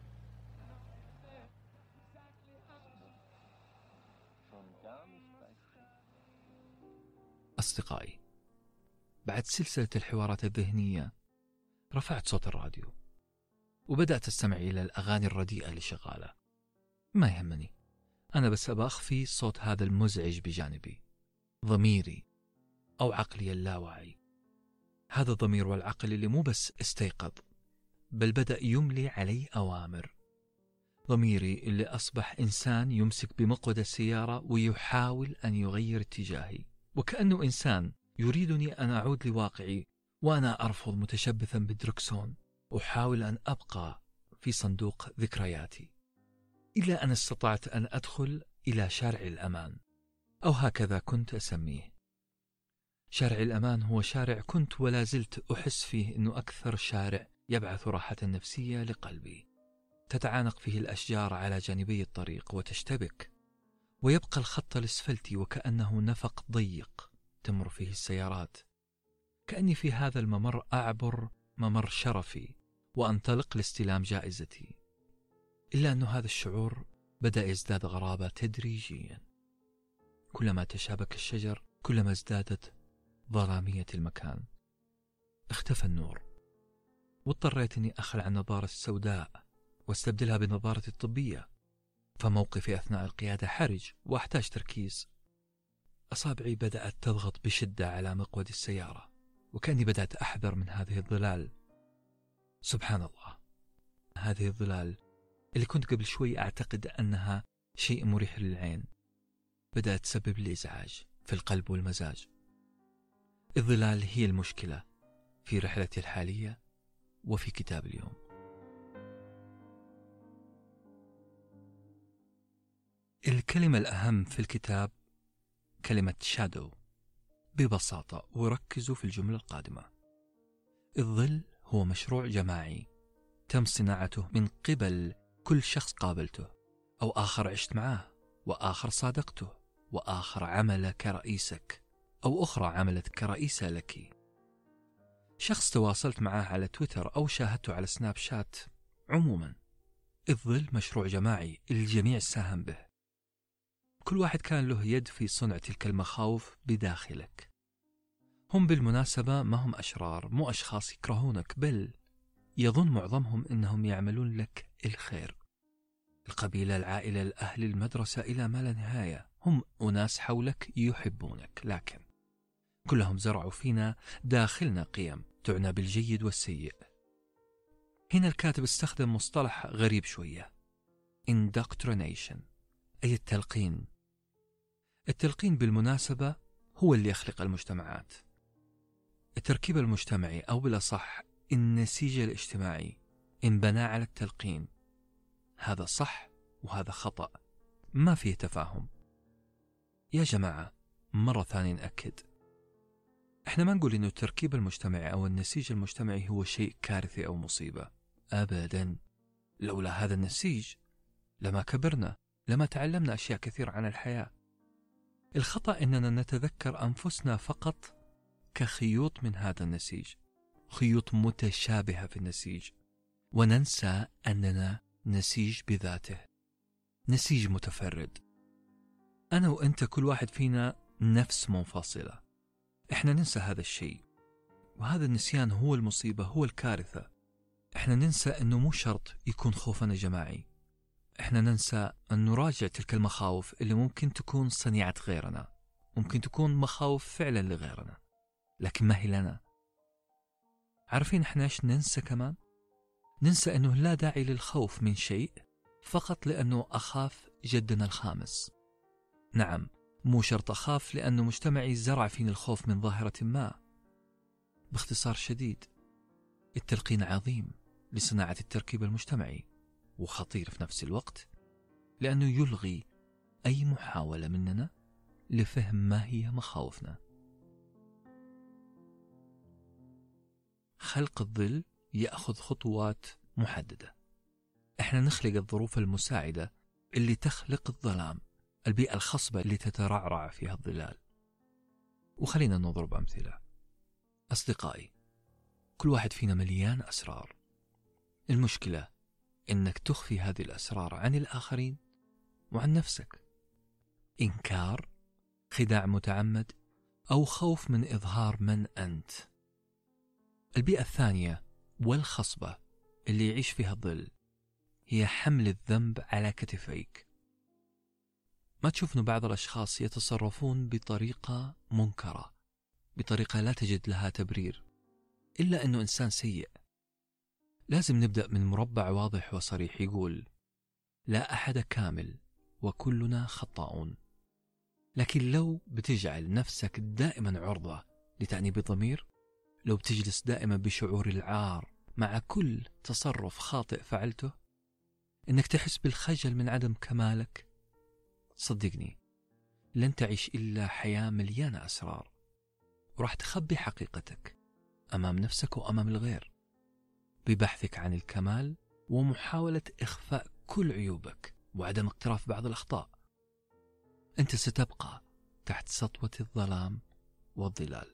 أصدقائي، بعد سلسلة الحوارات الذهنية رفعت صوت الراديو وبدأت أستمع إلى الأغاني الرديئة اللي شغالة. ما يهمني، أنا بس أبى أخفي صوت هذا المزعج بجانبي، ضميري أو عقلي اللاواعي. هذا الضمير والعقل اللي مو بس استيقظ، بل بدأ يملي علي أوامر. ضميري اللي أصبح إنسان يمسك بمقود السيارة ويحاول أن يغير اتجاهي، وكأنه إنسان يريدني أن أعود لواقعي، وأنا أرفض متشبثا بالدركسون، أحاول أن أبقى في صندوق ذكرياتي، إلى أن استطعت أن أدخل إلى شارع الأمان، أو هكذا كنت أسميه. شارع الأمان هو شارع كنت ولا زلت أحس فيه أنه أكثر شارع يبعث راحة نفسية لقلبي. تتعانق فيه الأشجار على جانبي الطريق وتشتبك، ويبقى الخط الأسفلتي وكأنه نفق ضيق تمر فيه السيارات، كأني في هذا الممر أعبر ممر شرفي وأنطلق لاستلام جائزتي. إلا أن هذا الشعور بدأ يزداد غرابة تدريجيا. كلما تشابك الشجر كلما ازدادت ظلامية المكان. اختفى النور، واضطريت أني أخلع النظارة السوداء واستبدلها بنظارتي الطبية، فموقفي أثناء القيادة حرج وأحتاج تركيز. أصابعي بدأت تضغط بشدة على مقود السيارة، وكأني بدأت أحذر من هذه الظلال. سبحان الله، هذه الظلال اللي كنت قبل شوي أعتقد أنها شيء مريح للعين بدأت تسبب لي إزعاج في القلب والمزاج. الظلال هي المشكلة في رحلتي الحالية وفي كتاب اليوم. الكلمة الأهم في الكتاب كلمة شادو ببساطة، وركزوا في الجملة القادمة. الظل هو مشروع جماعي تم صناعته من قبل كل شخص قابلته، أو آخر عشت معاه، وآخر صادقته، وآخر عمل كرئيسك، أو أخرى عملت كرئيسة لك، شخص تواصلت معاه على تويتر أو شاهدته على سناب شات. عموما الظل مشروع جماعي الجميع ساهم به، كل واحد كان له يد في صنع تلك المخاوف بداخلك. هم بالمناسبة ما هم أشرار، مو أشخاص يكرهونك، بل يظن معظمهم أنهم يعملون لك الخير. القبيلة، العائلة، الأهل، المدرسة، إلى ما لا نهاية. هم أناس حولك يحبونك، لكن كلهم زرعوا فينا داخلنا قيم تعنى بالجيد والسيء. هنا الكاتب استخدم مصطلح غريب شوية، indoctrination، أي التلقين. التلقين بالمناسبة هو اللي يخلق المجتمعات. التركيب المجتمعي، أو بالأصح النسيج الاجتماعي، انبنى على التلقين. هذا صح وهذا خطأ، ما فيه تفاهم. يا جماعة، مرة ثانية نأكد، احنا ما نقول إنه التركيب المجتمعي أو النسيج المجتمعي هو شيء كارثي أو مصيبة، أبدا. لولا هذا النسيج لما كبرنا، لما تعلمنا أشياء كثيرة عن الحياة. الخطأ إننا نتذكر أنفسنا فقط كخيوط من هذا النسيج، خيوط متشابهة في النسيج، وننسى أننا نسيج بذاته، نسيج متفرد. أنا وأنت كل واحد فينا نفس منفصلة. إحنا ننسى هذا الشيء، وهذا النسيان هو المصيبة، هو الكارثة. إحنا ننسى أنه مو شرط يكون خوفنا جماعي. إحنا ننسى أن نراجع تلك المخاوف اللي ممكن تكون صنيعة غيرنا، ممكن تكون مخاوف فعلا لغيرنا، لكن ما هي لنا. عارفين إحنا إيش ننسى كمان؟ ننسى أنه لا داعي للخوف من شيء فقط لأنه أخاف جدنا الخامس. نعم، مو شرط أخاف لأنه مجتمعي زرع فيني الخوف من ظاهرة ما. باختصار شديد، التلقين عظيم لصناعة التركيب المجتمعي، وخطير في نفس الوقت لأنه يلغي أي محاولة مننا لفهم ما هي مخاوفنا. خلق الظل يأخذ خطوات محددة. احنا نخلق الظروف المساعدة اللي تخلق الظلام، البيئة الخصبة اللي تترعرع فيها الظلال. وخلينا نضرب أمثلة. أصدقائي، كل واحد فينا مليان أسرار. المشكلة إنك تخفي هذه الأسرار عن الآخرين وعن نفسك. إنكار، خداع متعمد، أو خوف من إظهار من أنت. البيئة الثانية والخصبة اللي يعيش فيها الظل هي حمل الذنب على كتفيك. ما تشوف أن بعض الأشخاص يتصرفون بطريقة منكرة، بطريقة لا تجد لها تبرير، إلا أنه إنسان سيء. لازم نبدأ من مربع واضح وصريح يقول: لا أحد كامل وكلنا خطاؤون. لكن لو بتجعل نفسك دائما عرضة لتأنيب الضمير، لو بتجلس دائما بشعور العار مع كل تصرف خاطئ فعلته، إنك تحس بالخجل من عدم كمالك، صدقني لن تعيش إلا حياة مليانة أسرار، وراح تخبي حقيقتك أمام نفسك وأمام الغير ببحثك عن الكمال ومحاولة إخفاء كل عيوبك وعدم اقتراف بعض الأخطاء. أنت ستبقى تحت سطوة الظلام والظلال.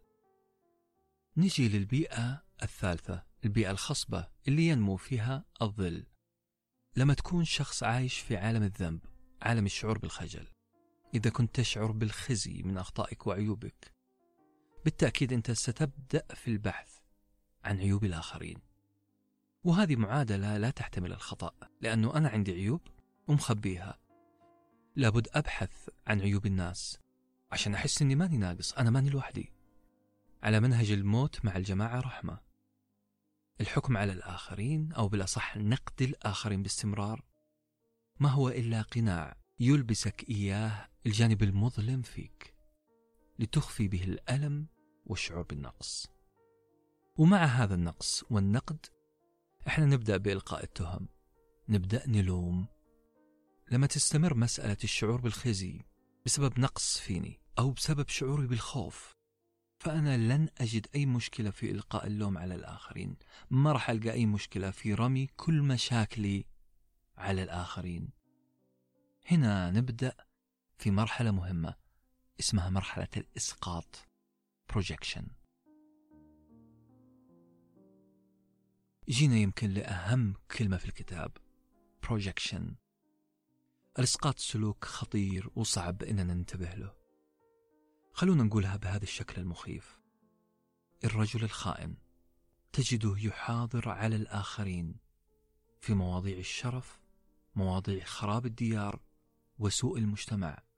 نجي للبيئة الثالثة، البيئة الخصبة اللي ينمو فيها الظل. لما تكون شخص عايش في عالم الذنب، عالم الشعور بالخجل، إذا كنت تشعر بالخزي من أخطائك وعيوبك، بالتأكيد أنت ستبدأ في البحث عن عيوب الآخرين. وهذه معادلة لا تحتمل الخطأ، لأنه أنا عندي عيوب ومخبيها. لابد أبحث عن عيوب الناس عشان أحس أني ماني ناقص، أنا ماني لوحدي. على منهج الموت مع الجماعة رحمة. الحكم على الآخرين، أو بالأصح نقد الآخرين باستمرار، ما هو إلا قناع يلبسك إياه الجانب المظلم فيك لتخفي به الألم والشعور بالنقص. ومع هذا النقص والنقد احنا نبدأ بإلقاء التهم، نبدأ نلوم. لما تستمر مسألة الشعور بالخزي بسبب نقص فيني أو بسبب شعوري بالخوف، فأنا لن أجد أي مشكلة في إلقاء اللوم على الآخرين. ما راح ألقى أي مشكلة في رمي كل مشاكلي على الآخرين. هنا نبدأ في مرحلة مهمة اسمها مرحلة الإسقاط، projection. جينا يمكن لأهم كلمة في الكتاب، projection. الإسقاط سلوك خطير وصعب إننا ننتبه له. خلونا نقولها بهذا الشكل المخيف. الرجل الخائن تجده يحاضر على الآخرين في مواضيع الشرف، مواضيع خراب الديار وسوء المجتمع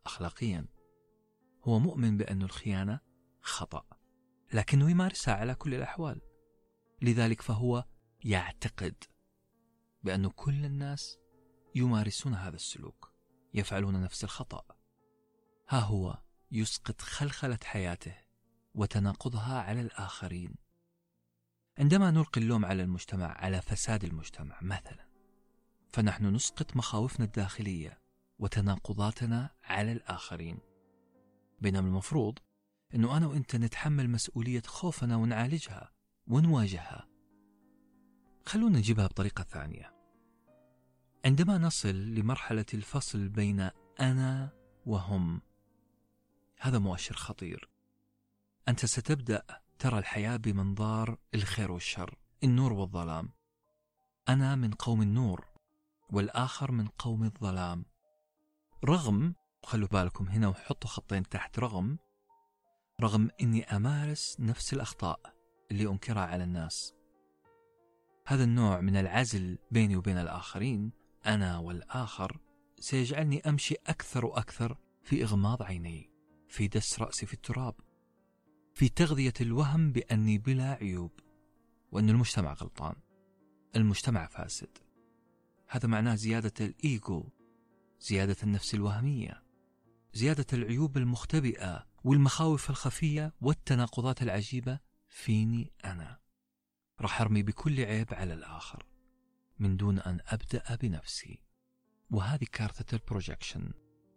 أخلاقيا. هو مؤمن بأن الخيانة خطأ، لكنه يمارسها على كل الأحوال. لذلك فهو يعتقد بأن كل الناس يمارسون هذا السلوك، يفعلون نفس الخطأ. ها هو يسقط خلخلة حياته وتناقضها على الآخرين. عندما نلقي اللوم على المجتمع، على فساد المجتمع مثلا، فنحن نسقط مخاوفنا الداخلية وتناقضاتنا على الآخرين، بينما المفروض أنه أنا وإنت نتحمل مسؤولية خوفنا ونعالجها ونواجهها. خلونا نجيبها بطريقة ثانية. عندما نصل لمرحلة الفصل بين أنا وهم، هذا مؤشر خطير. أنت ستبدأ ترى الحياة بمنظار الخير والشر، النور والظلام. أنا من قوم النور والآخر من قوم الظلام. رغم، خلوا بالكم هنا وحطوا خطين تحت، رغم أني أمارس نفس الأخطاء اللي أنكرها على الناس. هذا النوع من العزل بيني وبين الآخرين، أنا والآخر، سيجعلني أمشي أكثر وأكثر في إغماض عيني، في دس رأسي في التراب، في تغذية الوهم بأني بلا عيوب، وأن المجتمع غلطان، المجتمع فاسد. هذا معناه زيادة الإيجو، زيادة النفس الوهمية، زيادة العيوب المختبئة والمخاوف الخفية والتناقضات العجيبة فيني أنا. راح أرمي بكل عيب على الآخر من دون أن أبدأ بنفسي، وهذه كارثة البروجكشن.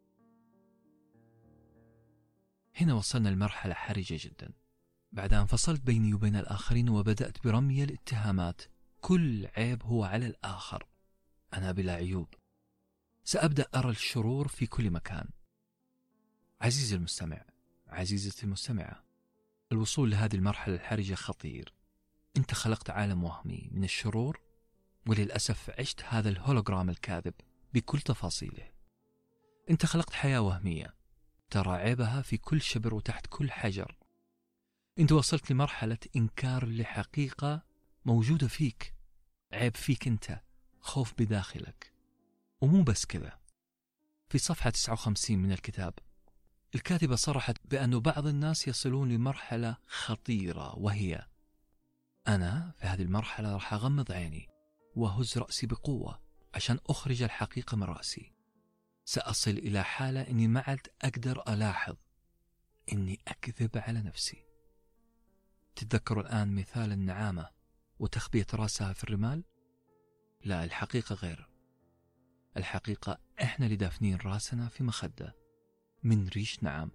هنا وصلنا لمرحلة حرجة جدا. بعد أن فصلت بيني وبين الآخرين وبدأت برمي الاتهامات، كل عيب هو على الآخر، أنا بلا عيوب، سأبدأ أرى الشرور في كل مكان. عزيزي المستمع، عزيزتي المستمعة، الوصول لهذه المرحلة الحرجة خطير. أنت خلقت عالم وهمي من الشرور، وللأسف عشت هذا الهولوجرام الكاذب بكل تفاصيله. أنت خلقت حياة وهمية ترى عيبها في كل شبر وتحت كل حجر. أنت وصلت لمرحلة إنكار لحقيقة موجودة فيك، عيب فيك أنت، خوف بداخلك. ومو بس كذا، في صفحة 59 من الكتاب الكاتبة صرحت بأن بعض الناس يصلون لمرحلة خطيرة، وهي: أنا في هذه المرحلة راح أغمض عيني وأهز رأسي بقوة عشان أخرج الحقيقة من رأسي. سأصل إلى حالة أني ما عاد أقدر ألاحظ أني أكذب على نفسي. تتذكروا الآن مثال النعامة وتخبية رأسها في الرمال؟ لا، الحقيقة غير. الحقيقة إحنا اللي دافنين رأسنا في مخدة من ريش نعام.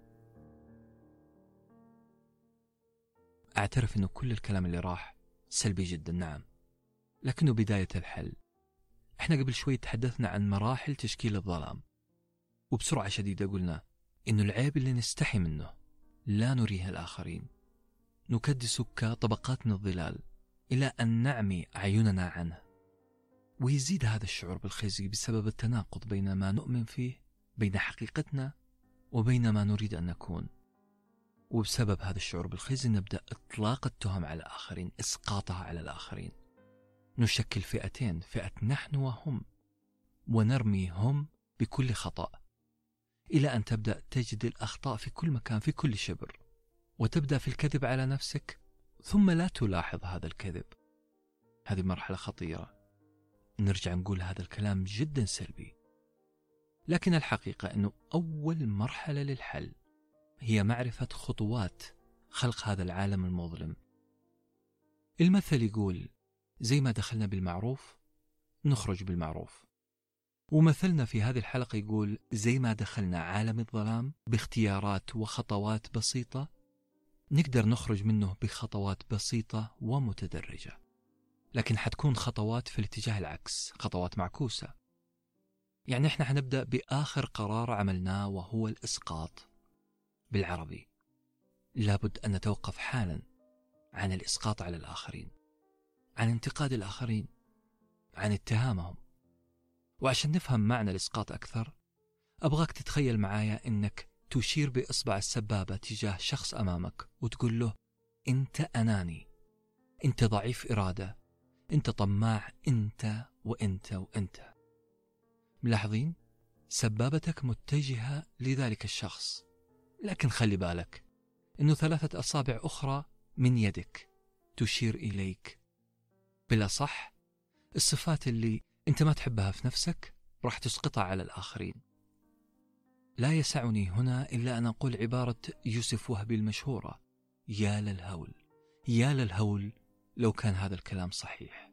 أعترف أنه كل الكلام اللي راح سلبي جدا، نعم، لكنه بداية الحل. إحنا قبل شوي تحدثنا عن مراحل تشكيل الظلام، وبسرعة شديدة قلنا إنه العيب اللي نستحي منه لا نريه الآخرين، نكدسه كطبقات من الظلال إلى أن نعمي أعيننا عنه. ويزيد هذا الشعور بالخزي بسبب التناقض بين ما نؤمن فيه، بين حقيقتنا وبين ما نريد أن نكون. وبسبب هذا الشعور بالخزي نبدأ إطلاق التهم على الآخرين، إسقاطها على الآخرين. نشكل فئتين، فئة نحن وهم، ونرمي هم بكل خطأ، إلى أن تبدأ تجد الأخطاء في كل مكان، في كل شبر، وتبدأ في الكذب على نفسك ثم لا تلاحظ هذا الكذب. هذه مرحلة خطيرة. نرجع نقول هذا الكلام جدا سلبي، لكن الحقيقة أنه أول مرحلة للحل هي معرفة خطوات خلق هذا العالم المظلم. المثل يقول: زي ما دخلنا بالمعروف نخرج بالمعروف. ومثلنا في هذه الحلقة يقول: زي ما دخلنا عالم الظلام باختيارات وخطوات بسيطة، نقدر نخرج منه بخطوات بسيطة ومتدرجة، لكن حتكون خطوات في الاتجاه العكس، خطوات معكوسة. يعني احنا حنبدأ بآخر قرار عملناه وهو الإسقاط. بالعربي لابد أن نتوقف حالا عن الإسقاط على الآخرين، عن انتقاد الآخرين، عن اتهامهم. وعشان نفهم معنى الإسقاط أكثر، أبغاك تتخيل معايا أنك تشير بإصبع السبابة تجاه شخص أمامك وتقول له: أنت أناني، أنت ضعيف إرادة، أنت طماع، أنت وأنت وأنت. ملاحظين؟ سبابتك متجهة لذلك الشخص، لكن خلي بالك إنه 3 أصابع أخرى من يدك تشير إليك. بلا صح، الصفات اللي أنت ما تحبها في نفسك راح تسقطها على الآخرين. لا يسعني هنا إلا أن أقول عبارة يوسف وهبي المشهورة: يا للهول، يا للهول لو كان هذا الكلام صحيح.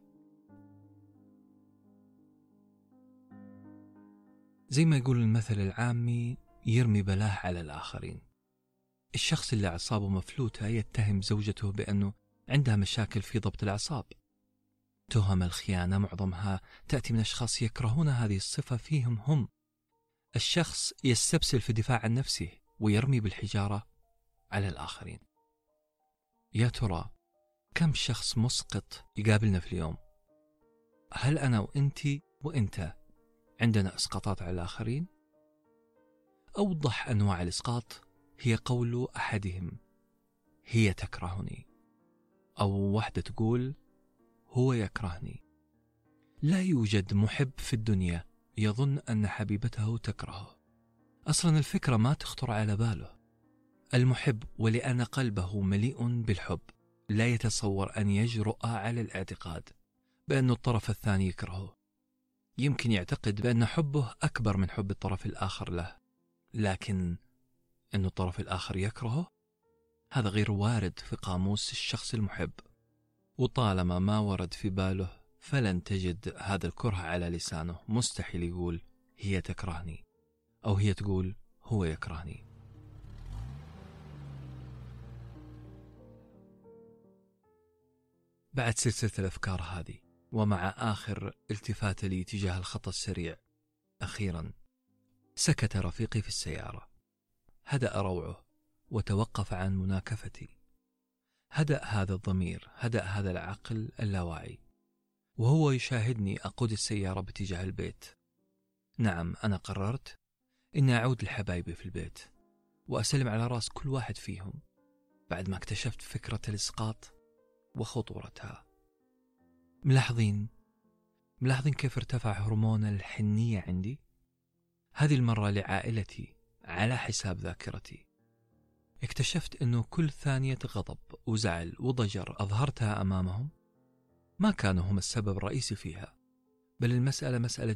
زي ما يقول المثل العامي: يرمي بلاه على الآخرين. الشخص اللي أعصابه مفلوتة يتهم زوجته بأنه عندها مشاكل في ضبط الأعصاب. تهم الخيانة معظمها تأتي من أشخاص يكرهون هذه الصفة فيهم هم. الشخص يستبسل في الدفاع عن نفسه ويرمي بالحجارة على الآخرين. يا ترى كم شخص مسقط يقابلنا في اليوم؟ هل أنا وأنت عندنا إسقاطات على الآخرين؟ أوضح أنواع الإسقاط هي قول أحدهم: هي تكرهني، أو واحدة تقول: هو يكرهني. لا يوجد محب في الدنيا يظن أن حبيبته تكرهه. أصلا الفكرة ما تخطر على باله. المحب ولأن قلبه مليء بالحب لا يتصور أن يجرؤ على الاعتقاد بأن الطرف الثاني يكرهه. يمكن يعتقد بأن حبه أكبر من حب الطرف الآخر له، لكن أن الطرف الآخر يكرهه هذا غير وارد في قاموس الشخص المحب. وطالما ما ورد في باله فلن تجد هذا الكره على لسانه. مستحيل يقول هي تكرهني أو هي تقول هو يكرهني. بعد سلسلة الأفكار هذه، ومع آخر التفات لي تجاه الخط السريع، أخيرا سكت رفيقي في السيارة. هدأ روعه وتوقف عن مناكفتي. هدأ هذا الضمير، هدأ هذا العقل اللاواعي، وهو يشاهدني أقود السيارة باتجاه البيت. نعم، أنا قررت إني أعود لحبايبي في البيت وأسلم على رأس كل واحد فيهم بعد ما اكتشفت فكرة الإسقاط وخطورتها. ملاحظين كيف ارتفع هرمون الحنية عندي؟ هذه المرة لعائلتي على حساب ذاكرتي. اكتشفت أنه كل ثانية غضب وزعل وضجر أظهرتها أمامهم ما كانوا هم السبب الرئيسي فيها، بل المسألة مسألة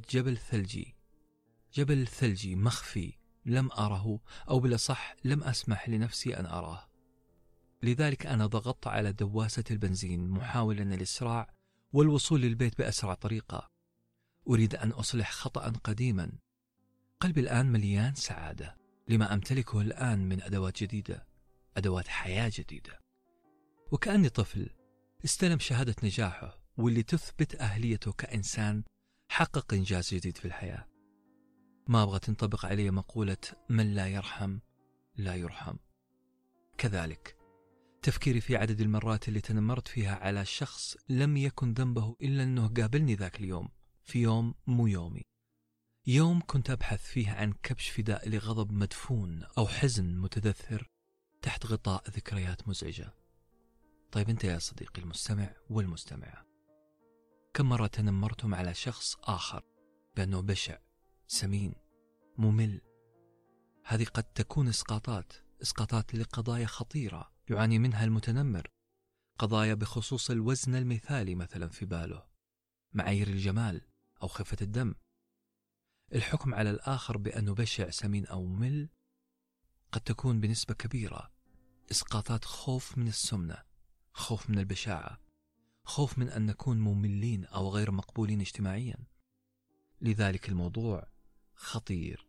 جبل ثلجي مخفي لم أره، أو بالأصح لم أسمح لنفسي أن أراه. لذلك أنا ضغطت على دواسة البنزين محاولا الإسراع والوصول للبيت بأسرع طريقة. أريد أن أصلح خطأ قديما. قلبي الآن مليان سعادة لما أمتلكه الآن من أدوات جديدة، أدوات حياة جديدة. وكأني طفل استلم شهادة نجاحه واللي تثبت أهليته كإنسان حقق إنجاز جديد في الحياة. ما أبغى تنطبق علي مقولة من لا يرحم لا يرحم. كذلك تفكيري في عدد المرات اللي تنمرت فيها على شخص لم يكن ذنبه إلا أنه قابلني ذاك اليوم في يوم مو يومي، يوم كنت أبحث فيه عن كبش فداء لغضب مدفون أو حزن متدثر تحت غطاء ذكريات مزعجة. طيب أنت يا صديقي المستمع والمستمعة، كم مرة تنمرتم على شخص آخر بأنه بشع، سمين، ممل؟ هذه قد تكون إسقاطات لقضايا خطيرة يعاني منها المتنمر، قضايا بخصوص الوزن المثالي مثلا في باله، معايير الجمال أو خفة الدم. الحكم على الآخر بأنه بشع، سمين أو ممل قد تكون بنسبة كبيرة إسقاطات خوف من السمنة، خوف من البشاعة، خوف من أن نكون مملين أو غير مقبولين اجتماعيا. لذلك الموضوع خطير.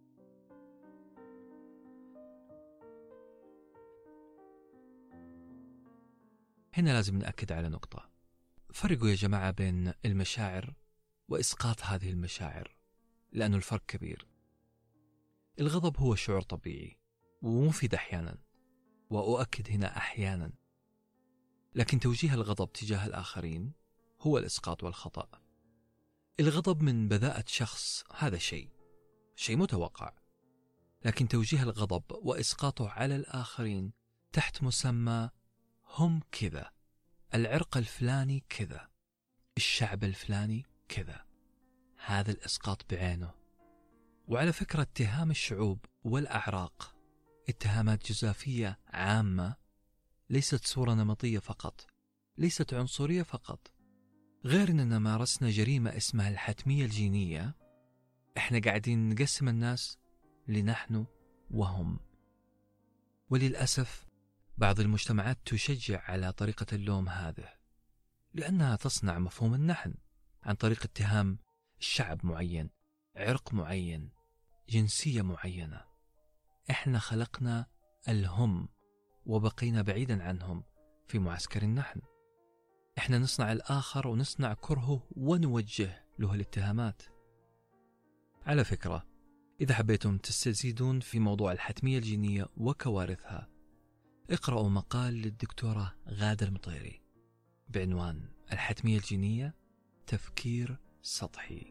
هنا لازم نأكد على نقطة. فرقوا يا جماعة بين المشاعر وإسقاط هذه المشاعر، لأنه الفرق كبير. الغضب هو شعور طبيعي ومفيد أحيانا، وأؤكد هنا أحيانا، لكن توجيه الغضب تجاه الآخرين هو الإسقاط والخطأ. الغضب من بذاءة شخص هذا شيء متوقع، لكن توجيه الغضب وإسقاطه على الآخرين تحت مسمى هم كذا، العرق الفلاني كذا، الشعب الفلاني كذا، هذا الإسقاط بعينه وعلى فكرة اتهام الشعوب والأعراق اتهامات جزافية عامة، ليست صورة نمطية فقط، ليست عنصرية فقط. غير أننا مارسنا جريمة اسمها الحتمية الجينية. احنا قاعدين نقسم الناس لنحن وهم. وللأسف بعض المجتمعات تشجع على طريقة اللوم هذه، لأنها تصنع مفهوم النحن عن طريق اتهام شعب معين، عرق معين، جنسية معينة. احنا خلقنا الهم وبقينا بعيدا عنهم في معسكر النحن. احنا نصنع الآخر ونصنع كرهه ونوجه له الاتهامات. على فكرة، إذا حبيتم تستزيدون في موضوع الحتمية الجينية وكوارثها، اقرأوا مقال للدكتورة غادة المطيري بعنوان الحتمية الجينية تفكير سطحي.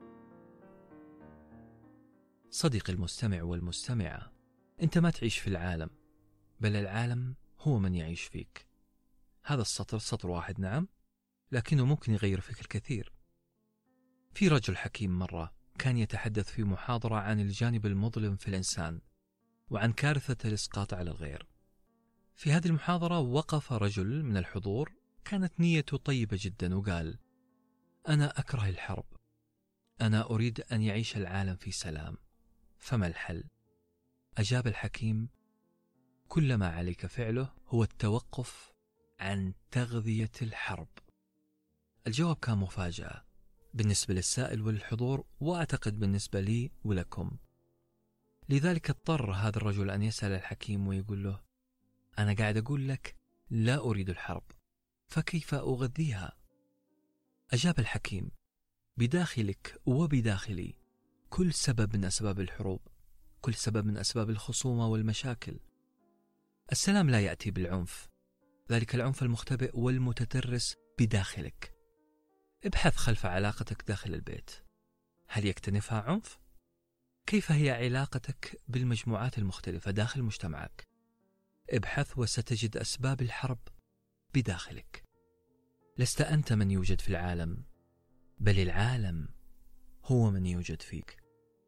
صديقي المستمع والمستمعة، أنت ما تعيش في العالم، بل العالم هو من يعيش فيك. هذا السطر سطر واحد نعم، لكنه ممكن يغير فيك الكثير. في رجل حكيم مرة كان يتحدث في محاضرة عن الجانب المظلم في الإنسان وعن كارثة الإسقاط على الغير. في هذه المحاضرة وقف رجل من الحضور كانت نيته طيبة جدا وقال: أنا أكره الحرب، أنا أريد أن يعيش العالم في سلام، فما الحل؟ أجاب الحكيم: كل ما عليك فعله هو التوقف عن تغذية الحرب. الجواب كان مفاجأة بالنسبة للسائل والحضور، وأعتقد بالنسبة لي ولكم. لذلك اضطر هذا الرجل أن يسأل الحكيم ويقول له: أنا قاعد أقول لك لا أريد الحرب، فكيف أغذيها؟ أجاب الحكيم: بداخلك وبداخلي كل سبب من أسباب الحروب، كل سبب من أسباب الخصومة والمشاكل. السلام لا يأتي بالعنف، ذلك العنف المختبئ والمتترس بداخلك. ابحث خلف علاقتك داخل البيت، هل يكتنفها عنف؟ كيف هي علاقتك بالمجموعات المختلفة داخل مجتمعك؟ ابحث وستجد أسباب الحرب بداخلك. لست أنت من يوجد في العالم، بل العالم هو من يوجد فيك.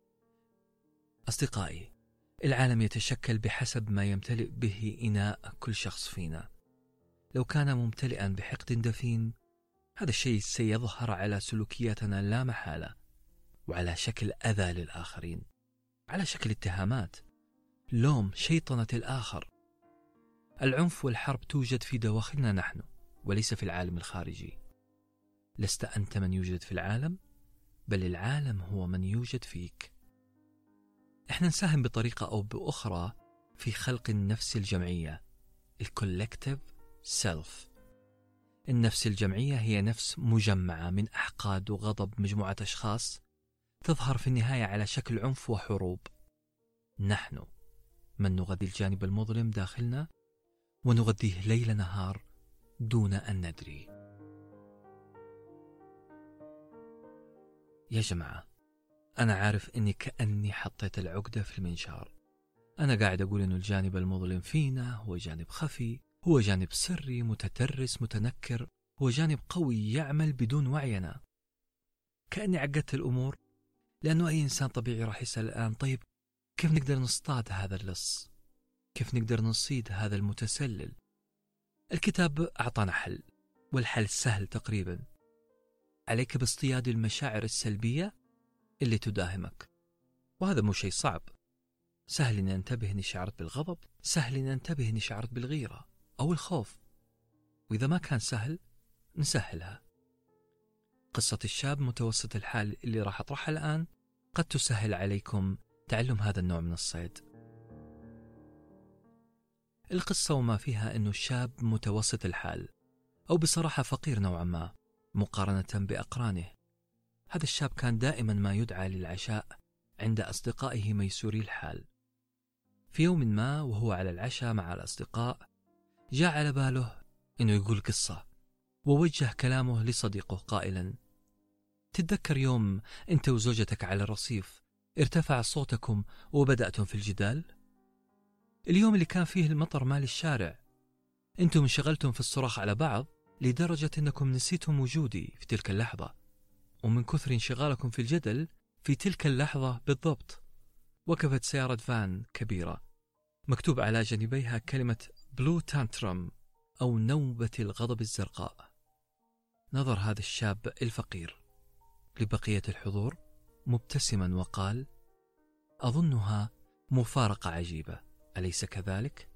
أصدقائي، العالم يتشكل بحسب ما يمتلئ به إناء كل شخص فينا. لو كان ممتلئا بحقد دفين، هذا الشيء سيظهر على سلوكياتنا لا محالة، وعلى شكل أذى للآخرين، على شكل اتهامات، لوم، شيطنة الآخر. العنف والحرب توجد في دواخلنا نحن وليس في العالم الخارجي. لست أنت من يوجد في العالم، بل العالم هو من يوجد فيك. احنا نساهم بطريقة أو بأخرى في خلق النفس الجمعية، الكولكتيف سيلف. النفس الجمعية هي نفس مجمعة من أحقاد وغضب مجموعة أشخاص تظهر في النهاية على شكل عنف وحروب. نحن من نغذي الجانب المظلم داخلنا ونغذيه ليل نهار دون أن ندري. يا جماعة، أنا عارف أني كأني حطيت العقدة في المنشار. أنا قاعد أقول أنه الجانب المظلم فينا هو جانب خفي، هو جانب سري متترس متنكر، هو جانب قوي يعمل بدون وعينا. كأني عقدت الأمور، لأنه أي إنسان طبيعي راح يسأل الآن: طيب كيف نقدر نصطاد هذا اللص؟ كيف نقدر نصيد هذا المتسلل؟ الكتاب أعطانا حل، والحل سهل تقريبا. عليك باصطياد المشاعر السلبية اللي تداهمك، وهذا مو شيء صعب. سهل إن أنتبه إني شعرت بالغضب، سهل إن أنتبه إني شعرت بالغيرة أو الخوف، وإذا ما كان سهل نسهلها. قصة الشاب متوسط الحال اللي راح أطرحها الآن قد تسهل عليكم تعلم هذا النوع من الصيد. القصة وما فيها أنه الشاب متوسط الحال، أو بصراحة فقير نوعا ما مقارنة بأقرانه. هذا الشاب كان دائما ما يدعى للعشاء عند أصدقائه ميسوري الحال. في يوم ما وهو على العشاء مع الأصدقاء، جاء على باله أنه يقول قصة، ووجه كلامه لصديقه قائلا: تتذكر يوم أنت وزوجتك على الرصيف ارتفع صوتكم وبدأتم في الجدال؟ اليوم اللي كان فيه المطر مال الشارع، أنتم انشغلتم في الصراخ على بعض لدرجة أنكم نسيتم وجودي في تلك اللحظة، ومن كثر انشغالكم في الجدل في تلك اللحظة بالضبط وقفت سيارة فان كبيرة مكتوب على جانبيها كلمة بلو تانترم أو نوبة الغضب الزرقاء. نظر هذا الشاب الفقير لبقية الحضور مبتسما وقال: أظنها مفارقة عجيبة، أليس كذلك؟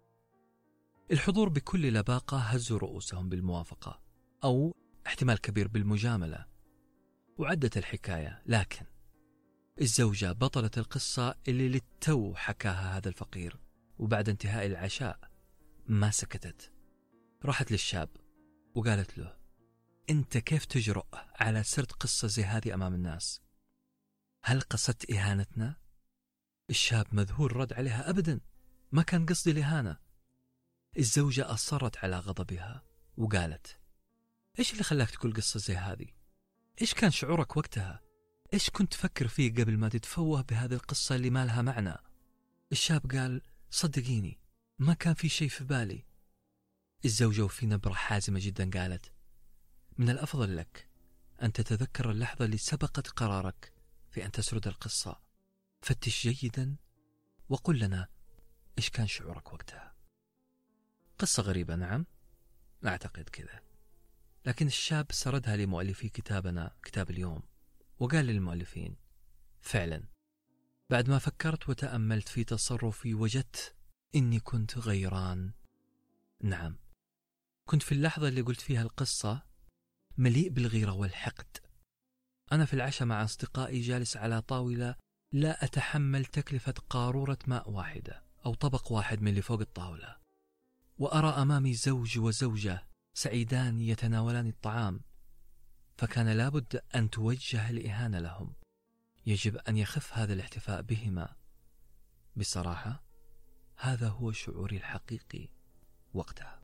الحضور بكل لباقة هزوا رؤوسهم بالموافقة أو احتمال كبير بالمجاملة، وعدت الحكاية. لكن الزوجة بطلة القصة اللي للتو حكاها هذا الفقير وبعد انتهاء العشاء ما سكتت، راحت للشاب وقالت له: أنت كيف تجرؤ على سرد قصة زي هذه أمام الناس؟ هل قصدت إهانتنا؟ الشاب مذهول رد عليها: أبدا، ما كان قصدي الإهانة. الزوجة أصرت على غضبها وقالت: إيش اللي خلاك تقول قصة زي هذه؟ إيش كان شعورك وقتها؟ إيش كنت تفكر فيه قبل ما تتفوه بهذه القصة اللي ما لها معنى؟ الشاب قال: صدقيني ما كان في شيء في بالي. الزوجة وفي نبرة حازمة جدا قالت: من الأفضل لك أن تتذكر اللحظة اللي سبقت قرارك في أن تسرد القصة. فتش جيدا وقل لنا إيش كان شعورك وقتها. قصة غريبة، نعم، أعتقد كذا. لكن الشاب سردها لمؤلفي كتابنا كتاب اليوم وقال للمؤلفين: فعلا بعد ما فكرت وتأملت في تصرفي وجدت إني كنت غيران. نعم، كنت في اللحظة اللي قلت فيها القصة مليء بالغيرة والحقد. أنا في العشاء مع أصدقائي جالس على طاولة لا أتحمل تكلفة قارورة ماء واحدة أو طبق واحد من اللي فوق الطاولة، وأرى أمامي زوج وزوجة سعيدان يتناولان الطعام، فكان لابد أن توجه الإهانة لهم. يجب أن يخف هذا الاحتفاء بهما. بصراحة هذا هو شعوري الحقيقي وقتها.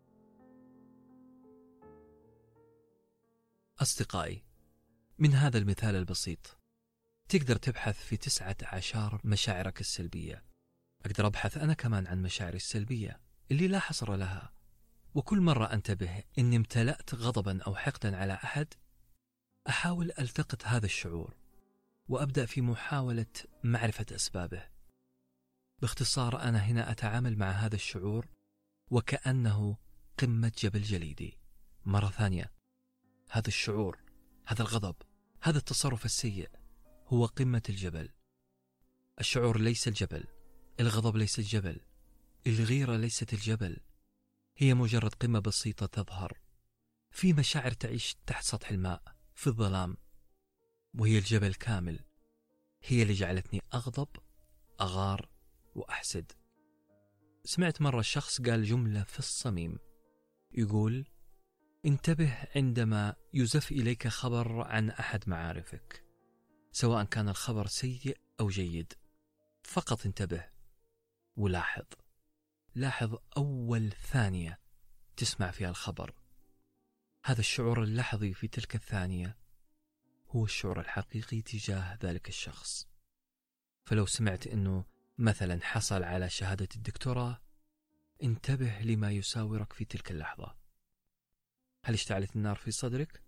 أصدقائي، من هذا المثال البسيط تقدر تبحث في 19 مشاعرك السلبية. أقدر أبحث أنا كمان عن مشاعري السلبية اللي لا حصر لها، وكل مرة أنتبه إني امتلأت غضبا أو حقدا على أحد أحاول ألتقط هذا الشعور وأبدأ في محاولة معرفة أسبابه. باختصار أنا هنا أتعامل مع هذا الشعور وكأنه قمة جبل جليدي. مرة ثانية، هذا الشعور، هذا الغضب، هذا التصرف السيء هو قمة الجبل. الشعور ليس الجبل، الغضب ليس الجبل، الغيرة ليست الجبل، هي مجرد قمة بسيطة تظهر في مشاعر تعيش تحت سطح الماء في الظلام، وهي الجبل كامل. هي اللي جعلتني أغضب، أغار وأحسد. سمعت مرة شخص قال جملة في الصميم، يقول: انتبه عندما يزف إليك خبر عن أحد معارفك، سواء كان الخبر سيء أو جيد، فقط انتبه ولاحظ. لاحظ أول ثانية تسمع فيها الخبر. هذا الشعور اللحظي في تلك الثانية هو الشعور الحقيقي تجاه ذلك الشخص. فلو سمعت أنه مثلا حصل على شهادة الدكتوراه، انتبه لما يساورك في تلك اللحظة. هل اشتعلت النار في صدرك؟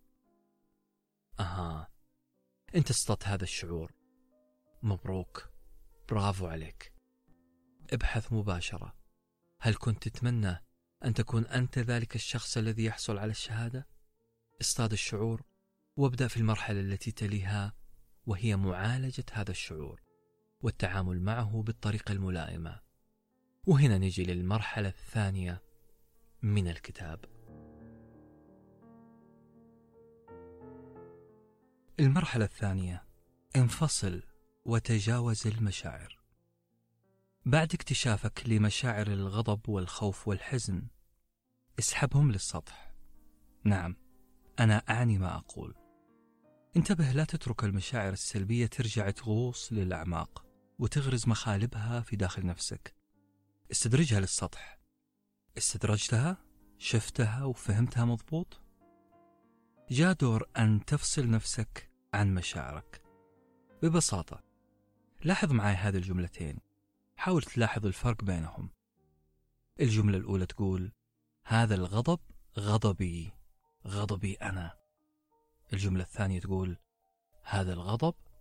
أنت اصطدت هذا الشعور، مبروك، برافو عليك. ابحث مباشرة، هل كنت تتمنى أن تكون أنت ذلك الشخص الذي يحصل على الشهادة؟ اصطاد الشعور وابدأ في المرحلة التي تليها، وهي معالجة هذا الشعور والتعامل معه بالطريقة الملائمة. وهنا نجي للمرحلة الثانية من الكتاب. المرحلة الثانية: انفصل وتجاوز المشاعر. بعد اكتشافك لمشاعر الغضب والخوف والحزن، اسحبهم للسطح. نعم، أنا أعني ما أقول. انتبه، لا تترك المشاعر السلبية ترجع تغوص للأعماق وتغرز مخالبها في داخل نفسك. استدرجها للسطح. استدرجتها، شفتها وفهمتها مضبوط، جاء دور أن تفصل نفسك عن مشاعرك. ببساطة لاحظ معي هذه الجملتين، حاول تلاحظ الفرق بينهم. الجملة الأولى تقول: هذا الغضب غضبي، غضبي أنا. الجملة الثانية تقول: هذا الغضب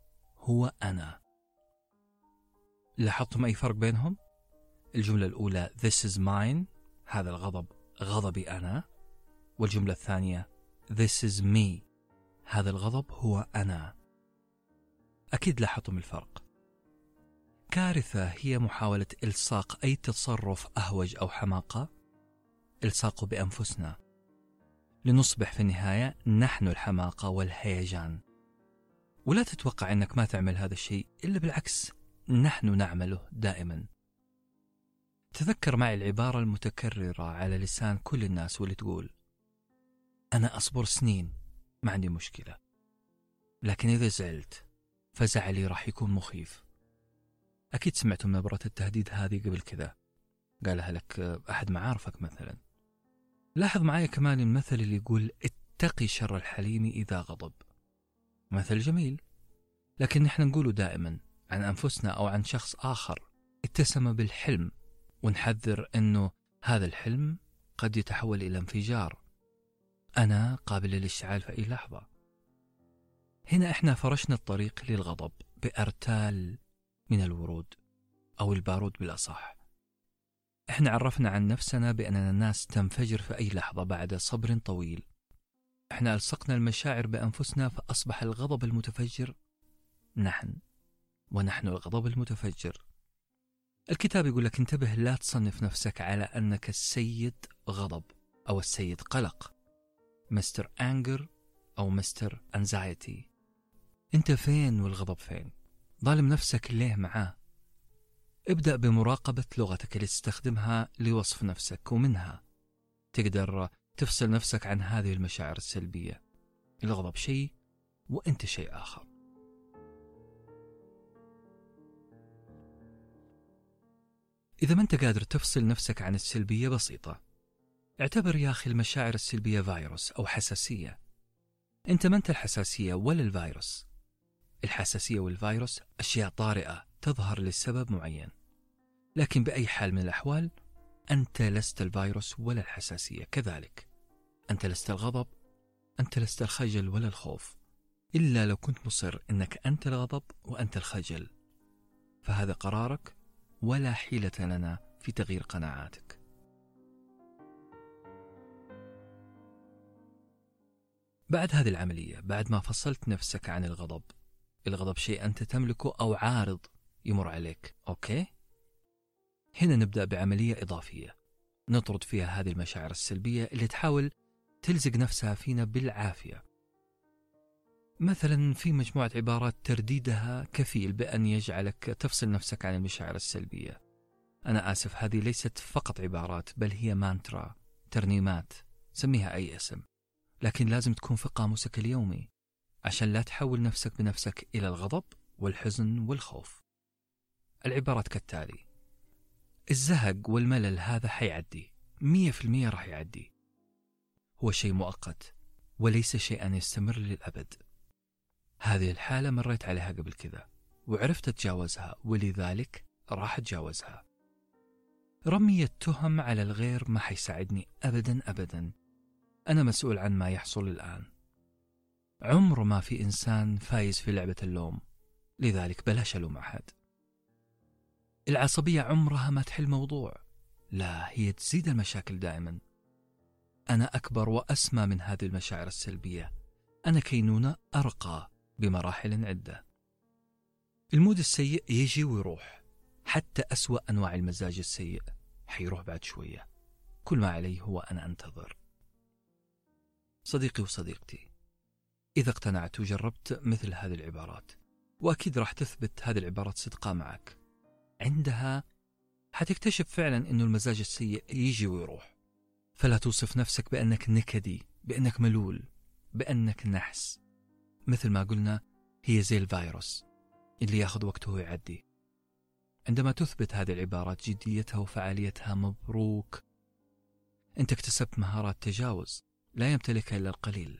هو أنا. لاحظتم أي فرق بينهم؟ الجملة الأولى This is mine، هذا الغضب غضبي أنا، والجملة الثانية This is me، هذا الغضب هو أنا. أكيد لاحظتم الفرق. كارثة هي محاولة إلصاق أي تصرف أهوج أو حماقة، إلصاقه بأنفسنا، لنصبح في النهاية نحن الحماقة والهيجان. ولا تتوقع أنك ما تعمل هذا الشيء، إلا بالعكس نحن نعمله دائما. تذكر معي العبارة المتكررة على لسان كل الناس واللي تقول أنا أصبر سنين ما عندي مشكلة، لكن إذا زعلت فزعلي راح يكون مخيف. أكيد سمعتم نبرة التهديد هذه قبل كذا، قالها لك أحد معارفك مثلا. لاحظ معي كمان المثل اللي يقول اتقي شر الحليم إذا غضب. مثل جميل، لكن نحن نقوله دائما عن أنفسنا أو عن شخص آخر اتسم بالحلم، ونحذر أنه هذا الحلم قد يتحول إلى انفجار. أنا قابل للاشتعال في أي لحظة. هنا إحنا فرشنا الطريق للغضب بأرتال من الورود أو البارود بالأصح. إحنا عرفنا عن نفسنا بأننا الناس تنفجر في أي لحظة بعد صبر طويل. إحنا ألصقنا المشاعر بأنفسنا، فأصبح الغضب المتفجر نحن، ونحن الغضب المتفجر. الكتاب يقول لك انتبه، لا تصنف نفسك على أنك السيد غضب أو السيد قلق، مستر أنجر أو مستر أنزايتي. أنت فين والغضب فين؟ ظالم نفسك ليه معاه؟ ابدأ بمراقبة لغتك اللي تستخدمها لوصف نفسك، ومنها تقدر تفصل نفسك عن هذه المشاعر السلبية. الغضب شيء وأنت شيء آخر. إذا ما أنت قادر تفصل نفسك عن السلبية، بسيطة، اعتبر يا أخي المشاعر السلبية فيروس أو حساسية. أنت ما أنت الحساسية ولا الفيروس. الحساسية والفيروس أشياء طارئة تظهر لسبب معين، لكن بأي حال من الأحوال أنت لست الفيروس ولا الحساسية. كذلك أنت لست الغضب، أنت لست الخجل ولا الخوف، إلا لو كنت مصر أنك أنت الغضب وأنت الخجل، فهذا قرارك ولا حيلة لنا في تغيير قناعاتك. بعد هذه العملية، بعد ما فصلت نفسك عن الغضب، الغضب شيء أنت تملكه أو عارض يمر عليك، أوكي؟ هنا نبدأ بعملية إضافية نطرد فيها هذه المشاعر السلبية اللي تحاول تلزق نفسها فينا بالعافية. مثلا في مجموعة عبارات ترديدها كفيل بأن يجعلك تفصل نفسك عن المشاعر السلبية. أنا آسف، هذه ليست فقط عبارات، بل هي مانترا، ترنيمات، سميها أي اسم، لكن لازم تكون في قاموسك اليومي عشان لا تحول نفسك بنفسك إلى الغضب والحزن والخوف. العبارات كالتالي: الزهق والملل هذا حيعدي، 100% راح يعدي، هو شيء مؤقت وليس شيئا يستمر للأبد. هذه الحالة مريت عليها قبل كذا وعرفت أتجاوزها، ولذلك راح أتجاوزها. رمي التهم على الغير ما حيساعدني أبدا أبدا. أنا مسؤول عن ما يحصل الآن. عمر ما في إنسان فايز في لعبة اللوم، لذلك بلاش ألوم أحد. العصبية عمرها ما تحل موضوع، لا، هي تزيد المشاكل دائما. أنا أكبر وأسمى من هذه المشاعر السلبية. أنا كينونة أرقى بمراحل عدة. المود السيء يجي ويروح، حتى أسوأ أنواع المزاج السيء حيروح بعد شوية. كل ما علي هو أن أنتظر. صديقي وصديقتي، إذا اقتنعت وجربت مثل هذه العبارات، وأكيد راح تثبت هذه العبارات صدقة معك، عندها حتكتشف فعلا أنه المزاج السيء يجي ويروح. فلا توصف نفسك بأنك نكدي، بأنك ملول، بأنك نحس. مثل ما قلنا، هي زي الفيروس اللي ياخذ وقته ويعدي. عندما تثبت هذه العبارات جديتها وفعاليتها، مبروك، أنت اكتسبت مهارات تجاوز لا يمتلكها إلا القليل.